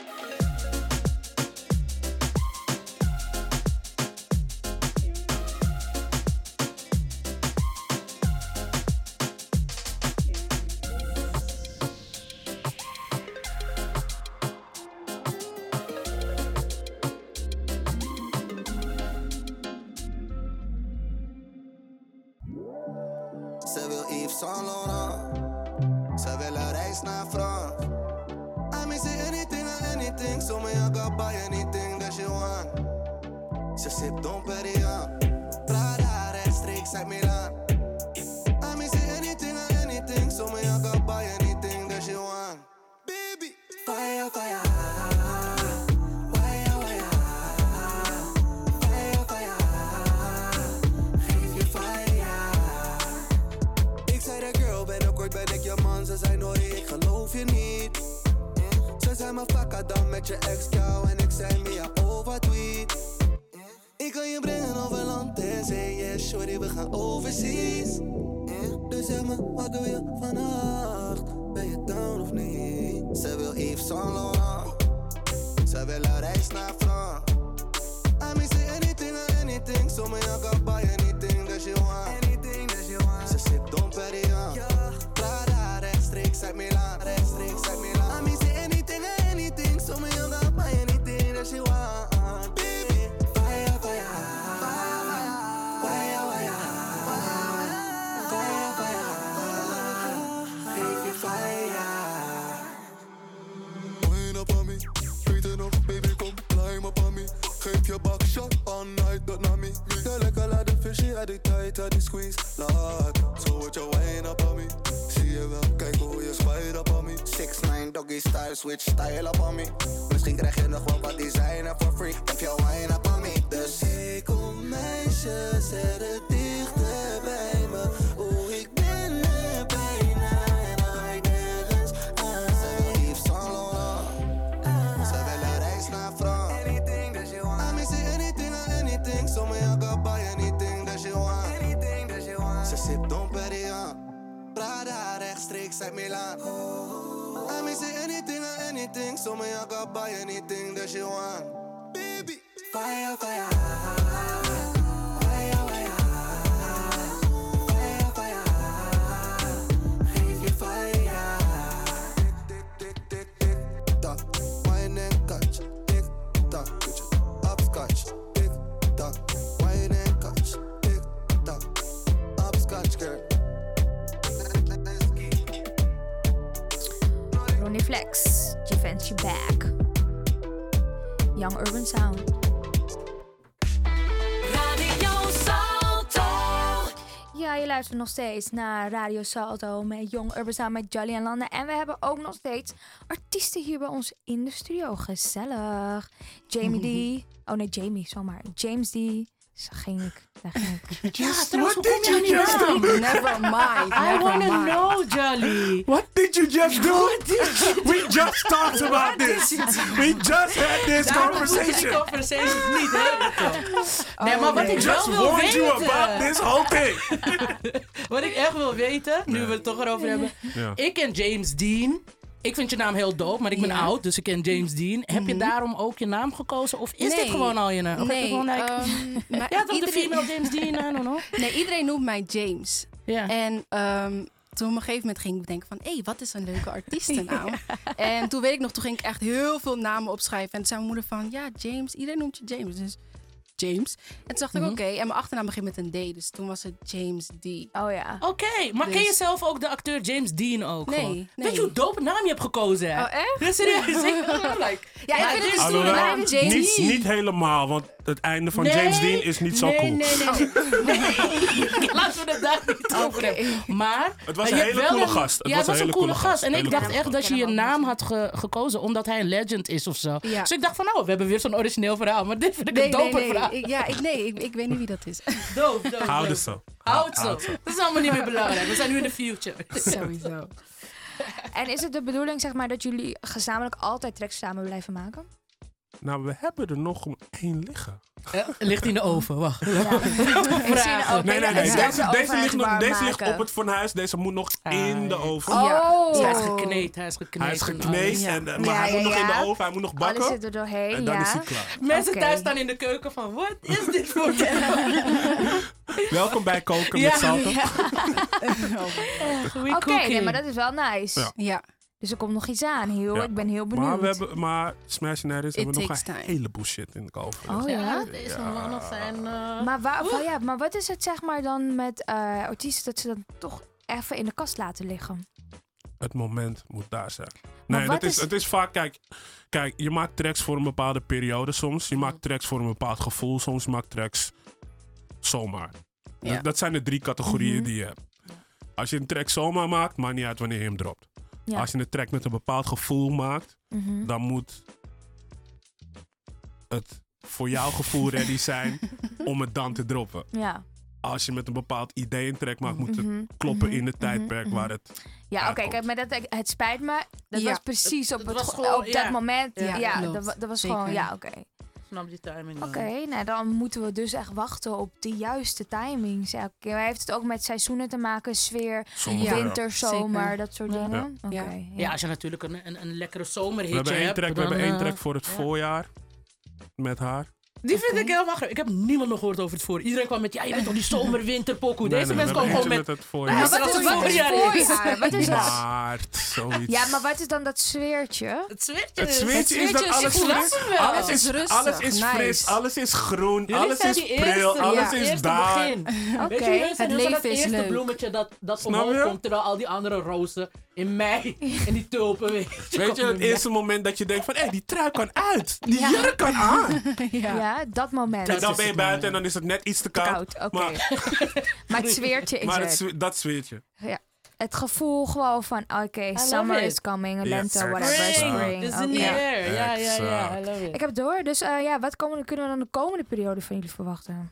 Ze wil Yves Saint Laurent. Ze wil een reis naar Frans. I mean say anything and anything. So me I got buy anything that she want. Ze sipt Dom Perignon. Prada rechtstreeks uit Milaan. I mean say anything and anything. So me I got buy anything that she want. Baby, fire, fire. Wire, wire. Fire, fire. Geef je fire. Ik zei de girl, binnenkort ben ik je man. Ze zei nooit, ik geloof je niet. Ze zei me vakka dan met je ex-kou. En ik zei me ja overtweet. Ik kan je brengen over land en zee. Yeah, shorty, we gaan overseas. Dus zeg me, wat doe je vannacht? Ben je down of niet? Ze wil Yves Saint Laurent. Ze wil een reis naar Frans. I mean say anything and anything. So me I got buy anything that she want. Anything that she want. Ze sipt Dom Perignon. Prada rechtstreeks uit Milaan. Rechtstreeks uit Milaan. I mean say anything and anything. So me I got buy anything that she want. Baby, fire, fire. Wire, wire. Fire, fire. Geef je fire. Wine up on me, weet je nog, baby, kom, climb up on me. Geef je bakshot all night, dat na me. Te lekker laten Cause she had it tight, had the squeeze. Laat, so what you wine up on me. Zie je wel, kijk hoe je spijt up on me. six nine doggy style, switch style up on me. Misschien krijg je nog wel wat designer for free. If you wine up on me, dus hey, kom meisje, zet het dichter bij me. Oh, ik ben er bijna en dan ik nergens aan. Ze wil Yves Saint Laurent. Ze wil een reis naar Frans. Anything that you want. I mean, say anything or anything. So me, I got buy anything that you want. Anything that you want. Ze zit Dom Perignon. Prada rechtstreeks uit Milaan. I mean, say anything or anything. So me, I got buy anything that you want. Baby, fire, fire. Ronnie Flex, Givenchy Back. Young Urban Sound. Radio Salto. Ja, je luistert nog steeds naar Radio Salto met Young Urban Sound met Jolly en Landa. En we hebben ook nog steeds artiesten hier bij ons in de studio. Gezellig. Jamie D. Oh nee, Jamie, zomaar. James D. Zo ging ik. Daar ging ik. Ja, What trouwens, hoe did kom je you aan die just naam? do? Never mind. I Never wanna mind. know, Jolly. What did you just do? We just talked about this. We just had this Daarom moeten die conversation. conversations niet hebben. Nee, maar wat We ik just wel wil warned you about weten... this whole thing. Wat ik echt wil weten, nu we het toch erover hebben. Ja. Ik ken James Dean. Ik vind je naam heel dope, maar ik ben Ja. oud, dus ik ken James Dean. Heb je daarom ook je naam gekozen? Of is dit Nee. gewoon al je naam? Of heb je Nee, gewoon like, ehm, maar ja, toch de iedereen- female James Dean, I don't know. Nee, iedereen noemt mij James. Ja. En ehm, toen op een gegeven moment ging ik bedenken van... hé, hey, wat is een leuke artiestennaam? En toen weet ik nog, toen ging ik echt heel veel namen opschrijven. En toen zei mijn moeder van, ja, James, iedereen noemt je James. Dus James. En toen dacht ik, Mhm. oké. En mijn achternaam begint met een D. Dus toen was het James D. Oh ja. Oké, maar ken je Dus- zelf ook de acteur James Dean ook? Nee, gewoon? nee. Weet je hoe dope naam je hebt gekozen? Hè? Oh, echt? Ja, serieus. Ik like, Ja, ik vind het dus Alhoewel, toen naam James niet, Dean. niet helemaal, want het einde van Nee, James Dean is niet zo nee, cool. Nee, nee, nee. nee. Laten we het daar niet over Oké. hebben. Maar... Het was je een hebt hele wel coole een- gast. Het ja, was het was een coole gast. En ik Hele dacht coole echt dat je je naam had ge- gekozen omdat hij een legend is of zo. Ja. Dus ik dacht van nou, we hebben weer zo'n origineel verhaal. Maar dit vind ik Nee, een nee, dope nee. verhaal. Ik, ja, ik, nee, ik, ik weet niet wie dat is. Dope, dope, Houd dope. het zo. Houd zo. Houd zo. Dat is allemaal niet meer belangrijk. We zijn nu in de future. Sowieso. En is het de bedoeling, zeg maar, dat jullie gezamenlijk altijd tracks samen blijven maken? Nou, we hebben er nog één liggen. Eh, ligt in de oven, wacht. Is die ook Nee, nee, nee. hetzelfde Deze, deze, ligt, nog, overheidsbaar deze ligt maken? op het fornuis. Deze moet nog in de oven. Oh. Hij is gekneed, hij is gekneed. Hij is en gekneed, alles. en, eh, maar Ja, hij moet ja, nog in ja. de oven. Hij moet nog bakken. Alles zit er doorheen, En dan ja. is hij klaar. Mensen Oké. thuis staan in de keuken van, wat is dit voor Welkom bij Koken Ja. met Salto. Oké, nee, maar dat is wel nice. Ja. Ja. Dus er komt nog iets aan, heel. Ja. Ik ben heel benieuwd. Maar, we hebben, maar Smash and Harris It hebben nog takes een time. heleboel shit in de oven. Oh ja? Deze mannen zijn... uh, Maar, waar, van, ja, maar wat is het, zeg maar, dan met eh, artiesten dat ze dan toch even in de kast laten liggen? Het moment moet daar zijn. Maar Nee, wat dat is, is- het is vaak, kijk, kijk, je maakt tracks voor een bepaalde periode soms. Je maakt tracks voor een bepaald gevoel soms. Je maakt tracks zomaar. Ja. Dat, dat zijn de drie categorieën Mhm. die je hebt. Als je een track zomaar maakt, maakt niet uit wanneer je hem dropt. Ja. Als je een track met een bepaald gevoel maakt, Mhm. dan moet het voor jouw gevoel ready zijn om het dan te droppen. Ja. Als je met een bepaald idee een track maakt, moet het Mhm, kloppen mhm, in het tijdperk mhm, waar het Ja, oké, uitkomt. kijk, maar dat, het spijt me. Dat Ja. was precies op, Het het, was go- gewoon- op dat ja. moment. Ja, Ja, dat, klopt. wa- dat was Zeker. gewoon, ja, oké. Snap die timing. Oké, nou dan moeten we dus echt wachten op de juiste timings. Ja, oké, maar heeft het ook met seizoenen te maken? Sfeer, Sommige, ja. winter, zomer, Zeker. dat soort Ja. dingen? Oké, Ja. ja. Ja, als je natuurlijk een, een, een lekkere We zomerhitje hebben één hebt, track, we dan, hebben één eh, track voor het ja. voorjaar met haar. Die vind ik heel makkelijk. Ik heb niemand nog gehoord over het voor. Iedereen kwam met, ja, je bent toch die zomer-winterpokoe. Nee, Deze nee, we mensen hebben komen eentje gewoon met... met het voorjaar. Maar wat is, wat is voorjaar? Wat is dat? Maart, zoiets. Ja, maar wat is dan dat sfeertje? Het zweertje Het is... zweertje is dat zweertje is alles goed. fris, Wel. alles Het is, is rustig, alles is fris, nice. alles is groen, Jullie alles zijn is die pril, eerste, alles ja, is eerste daar. begin. Oké. Weet je, jullie zijn Het heel zo dat leven is eerste leuk. bloemetje dat, dat Snap omhoog je? komt, terwijl al die andere rozen In mei. En die tulpen, weet je. Weet je, het eerste moment dat je denkt van, hé, hey, die trui kan uit. Die ja. jurk kan aan. ja. ja, dat moment. En dan ben je buiten en dan is het net iets te koud. koud oké. Okay. Maar, maar het zweertje is maar het. het, dat zweertje. Ja. Het gevoel gewoon van, oké, okay, summer is coming, lente, yes. whatever, spring. spring. It's in the air. Ja, ja, ja, I love it. Ik heb het door. Dus uh, ja, wat komen, kunnen we dan de komende periode van jullie verwachten?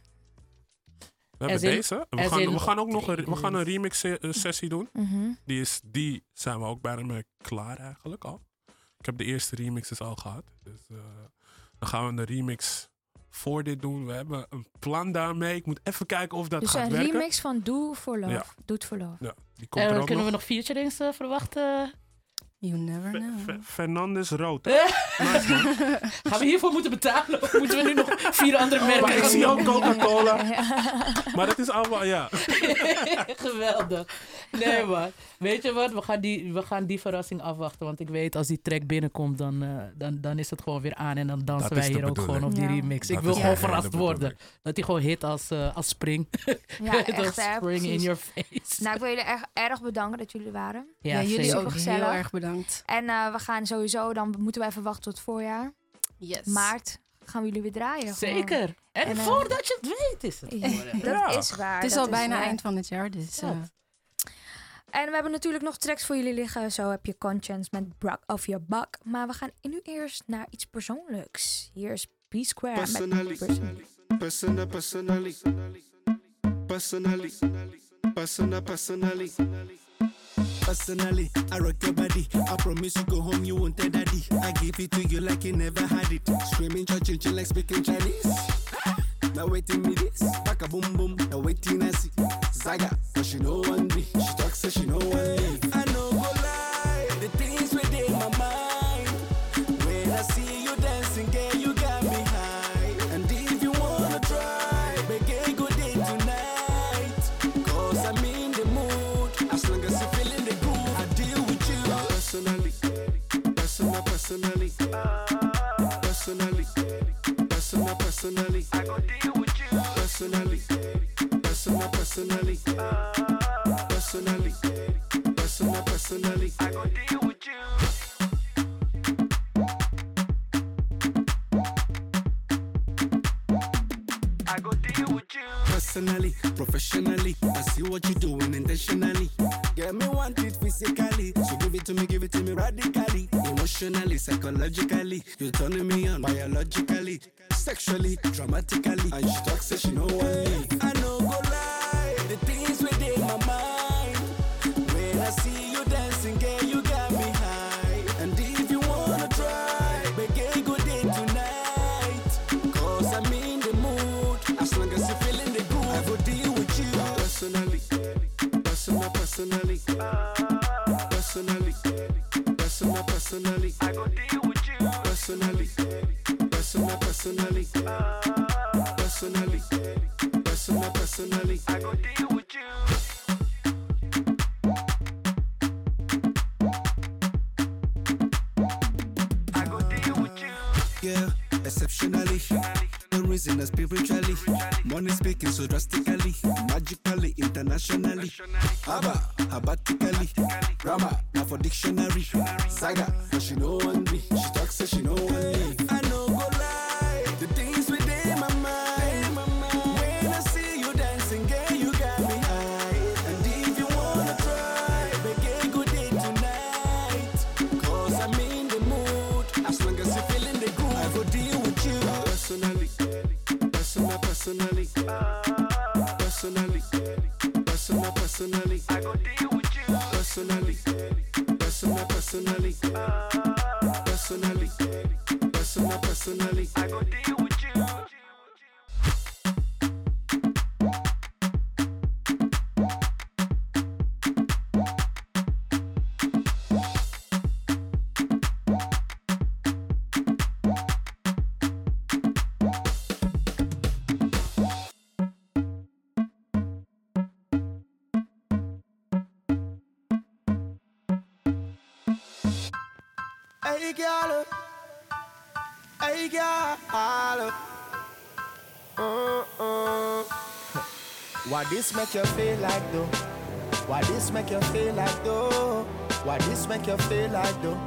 We hebben in, deze. We gaan, we gaan ook nog een, we gaan een remix sessie doen. Mm-hmm. Die, is, die zijn we ook bijna mee klaar eigenlijk al. Ik heb de eerste remixes al gehad. Dus uh, dan gaan we een remix voor dit doen. We hebben een plan daarmee. Ik moet even kijken of dat dus gaat werken. Dus een remix van Do For Love. Ja. Do It For Love. Ja, die komt en er ook kunnen nog. we nog featurings uh, verwachten? You never know. F- F- Fernandes Rood. Nice, man. Gaan we hiervoor moeten betalen? Of moeten we nu nog vier andere merken? Maar ik zie ook Coca-Cola. Maar dat is allemaal, ja. Geweldig. Nee, man. Weet je wat? We gaan, die, we gaan die verrassing afwachten. Want ik weet, als die track binnenkomt, dan, uh, dan, dan is het gewoon weer aan. En dan dansen dat wij hier ook gewoon op die ja. remix. Ik dat wil gewoon ja, verrast ja, worden. Dat hij gewoon hit als, uh, als Spring. Ja, echt, als Spring in your face. Nou, ik wil jullie erg, erg bedanken dat jullie er waren. Ja, ja jullie ook gezellig. Heel erg bedankt. En uh, we gaan sowieso, dan moeten wij even wachten tot het voorjaar. Yes. Maart gaan we jullie weer draaien. Zeker. Gewoon. En, en uh, voordat je het weet is het. dat ja. is waar. Het is al bijna waar. Eind van het jaar. Dus, uh... En we hebben natuurlijk nog tracks voor jullie liggen. Zo heb je Conscience met Brock of Your Buck. Maar we gaan nu eerst naar iets persoonlijks. Hier is P-Square personally. met Personally. Personally. Personally. Personally. Personally. Personally, I rock your body. I promise you go home, you won't tell daddy. I give it to you like you never had it. Screaming, church, like speaking Chinese. Now waiting me this, back a boom boom. Now waiting I see Zaga, but she know one me. She talks so she know one leave. I know go lie, the things within my mind. When I see you dancing, girl, you got me high. And if you wanna try, make go day tonight. Cause I'm in the mood. As long as you feeling the groove, I deal with you. Personally, personal, personally, personally, personal, personally. I go deal with you. Personally, personal, personally, personally, personal, personally. I go deal with you. I go deal with you. Personally, professionally, I see what you're doing intentionally. Get me want it physically, so give it to me, give it to me radically. Emotionally, psychologically, you're turning me on biologically, sexually, dramatically. And she talks so she know what I know go lie, the things within my mind. When I see you dancing, girl, you got me high. And if you wanna try, make a good day tonight. Cause I'm in the mood, as long as you feeling the groove, I go deal with you. Personally, personal, personally, personally, personal, personally, I go deal with you. Personally, personal, personally, personally, personal, personally, I go deal with you. I go deal with you. Yeah, exceptionally. The reason is spiritually. Money speaking so drastically, magically, internationally. Haba, habatically. Grammar, now for dictionary. Saga, but she know one me. She talks so she know one me. I know go lie, the things within my mind. When I see you dancing, girl, you got me high. And if you wanna try, make a good day tonight. Cause I'm in the mood, as long as you feeling the groove, I go deal with you. Personally, personal, personally, personally, personal, personally, I go deal with you. Personally, personal, personally, personally, personal, personally, I go deal with you. Hey, girl. Hey, girl. Uh, uh. What this make you feel like though? Why this make you feel like though? Why this make you feel like though?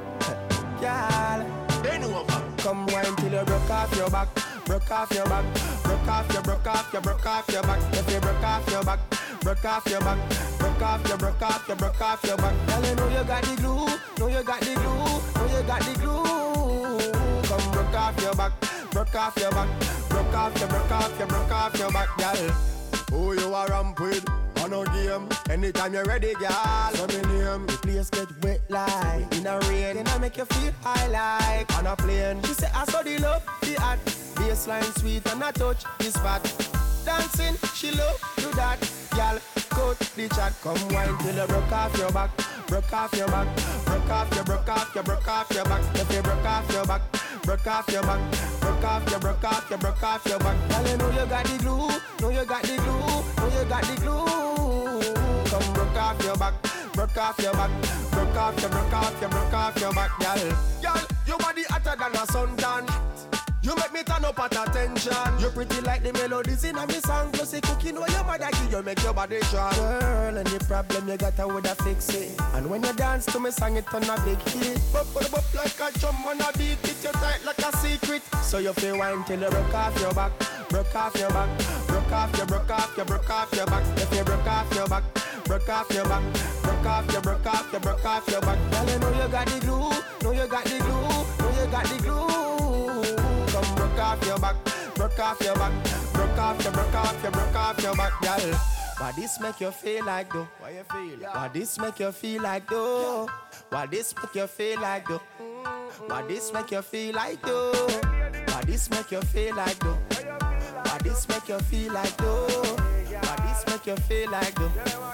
Girl, they know about. Come wine till you broke off your back, broke off your back, broke off your, broke off your, broke off your back. If you broke off your back, broke off your back, broke off your, broke off your, broke off your back. Girl, you know you got the glue, know you got the glue, know you got the glue. Come broke off your back, broke off your back, broke off your, broke off your, broke off your back, girl. Who you are ramp with? On no game, anytime you're ready, girl. So me name, the place get wet like in a rain. Then I make you feel high like on a plane. She say I saw the love, the art, baseline sweet and I touch the spot. Dancing, she love do that, girl. Cut the chat, come wine till you broke off your back, broke off your back, broke off your, broke off your, broke off your back. If you broke off your back, broke off your back, broke off your, broke off your, broke off your back. Girl, you know you got the glue, know you got the glue, know you got the glue. Come broke off your back, broke off your back, broke off your, broke off your, broke off your back, girl. Girl, your body hotter than a suntan. You make me turn up at attention. You pretty like the melodies in a me song. Plus the cooking where your mother give you make your body strong. Girl, any problem you got, I woulda fix it. And when you dance to me song, it turn a big hit. Bop, bop, bop like a drum on a beat. It you tight like a secret. So you feel wine till you broke off your back, broke off your back, broke off your, broke off your, broke off your back. If you broke off your back, broke off your back, broke off your, broke off your, broke off your back. Girl, you know you got the glue, know you got the glue, know you got the glue. Come broke off your back, broke off your back, broke off your, broke off your, broke off your back, girl. Why this make you feel like though? Why you feel? Yeah. Why this make you feel like though? Yeah. Why this make you feel like though? Why this make you feel like though? Why this make you feel like though? Why this make you feel like though? Why this make you feel like though?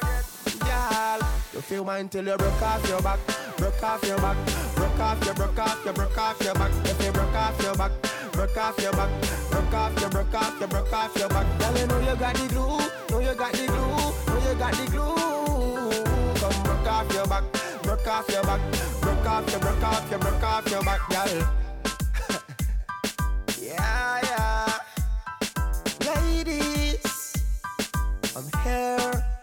Girl, you feel mine till you broke off your back, broke off your back, broke off your, broke off your, broke off your back. If you broke off your back, broke off your back, broke off your, broke off your, broke off your back. Girl, you know you got the glue, know you got the glue, know you got the glue. Come broke off your back, broke off your back, broke off your, broke off your, broke off your back, girl. Yeah, yeah. Ladies, I'm here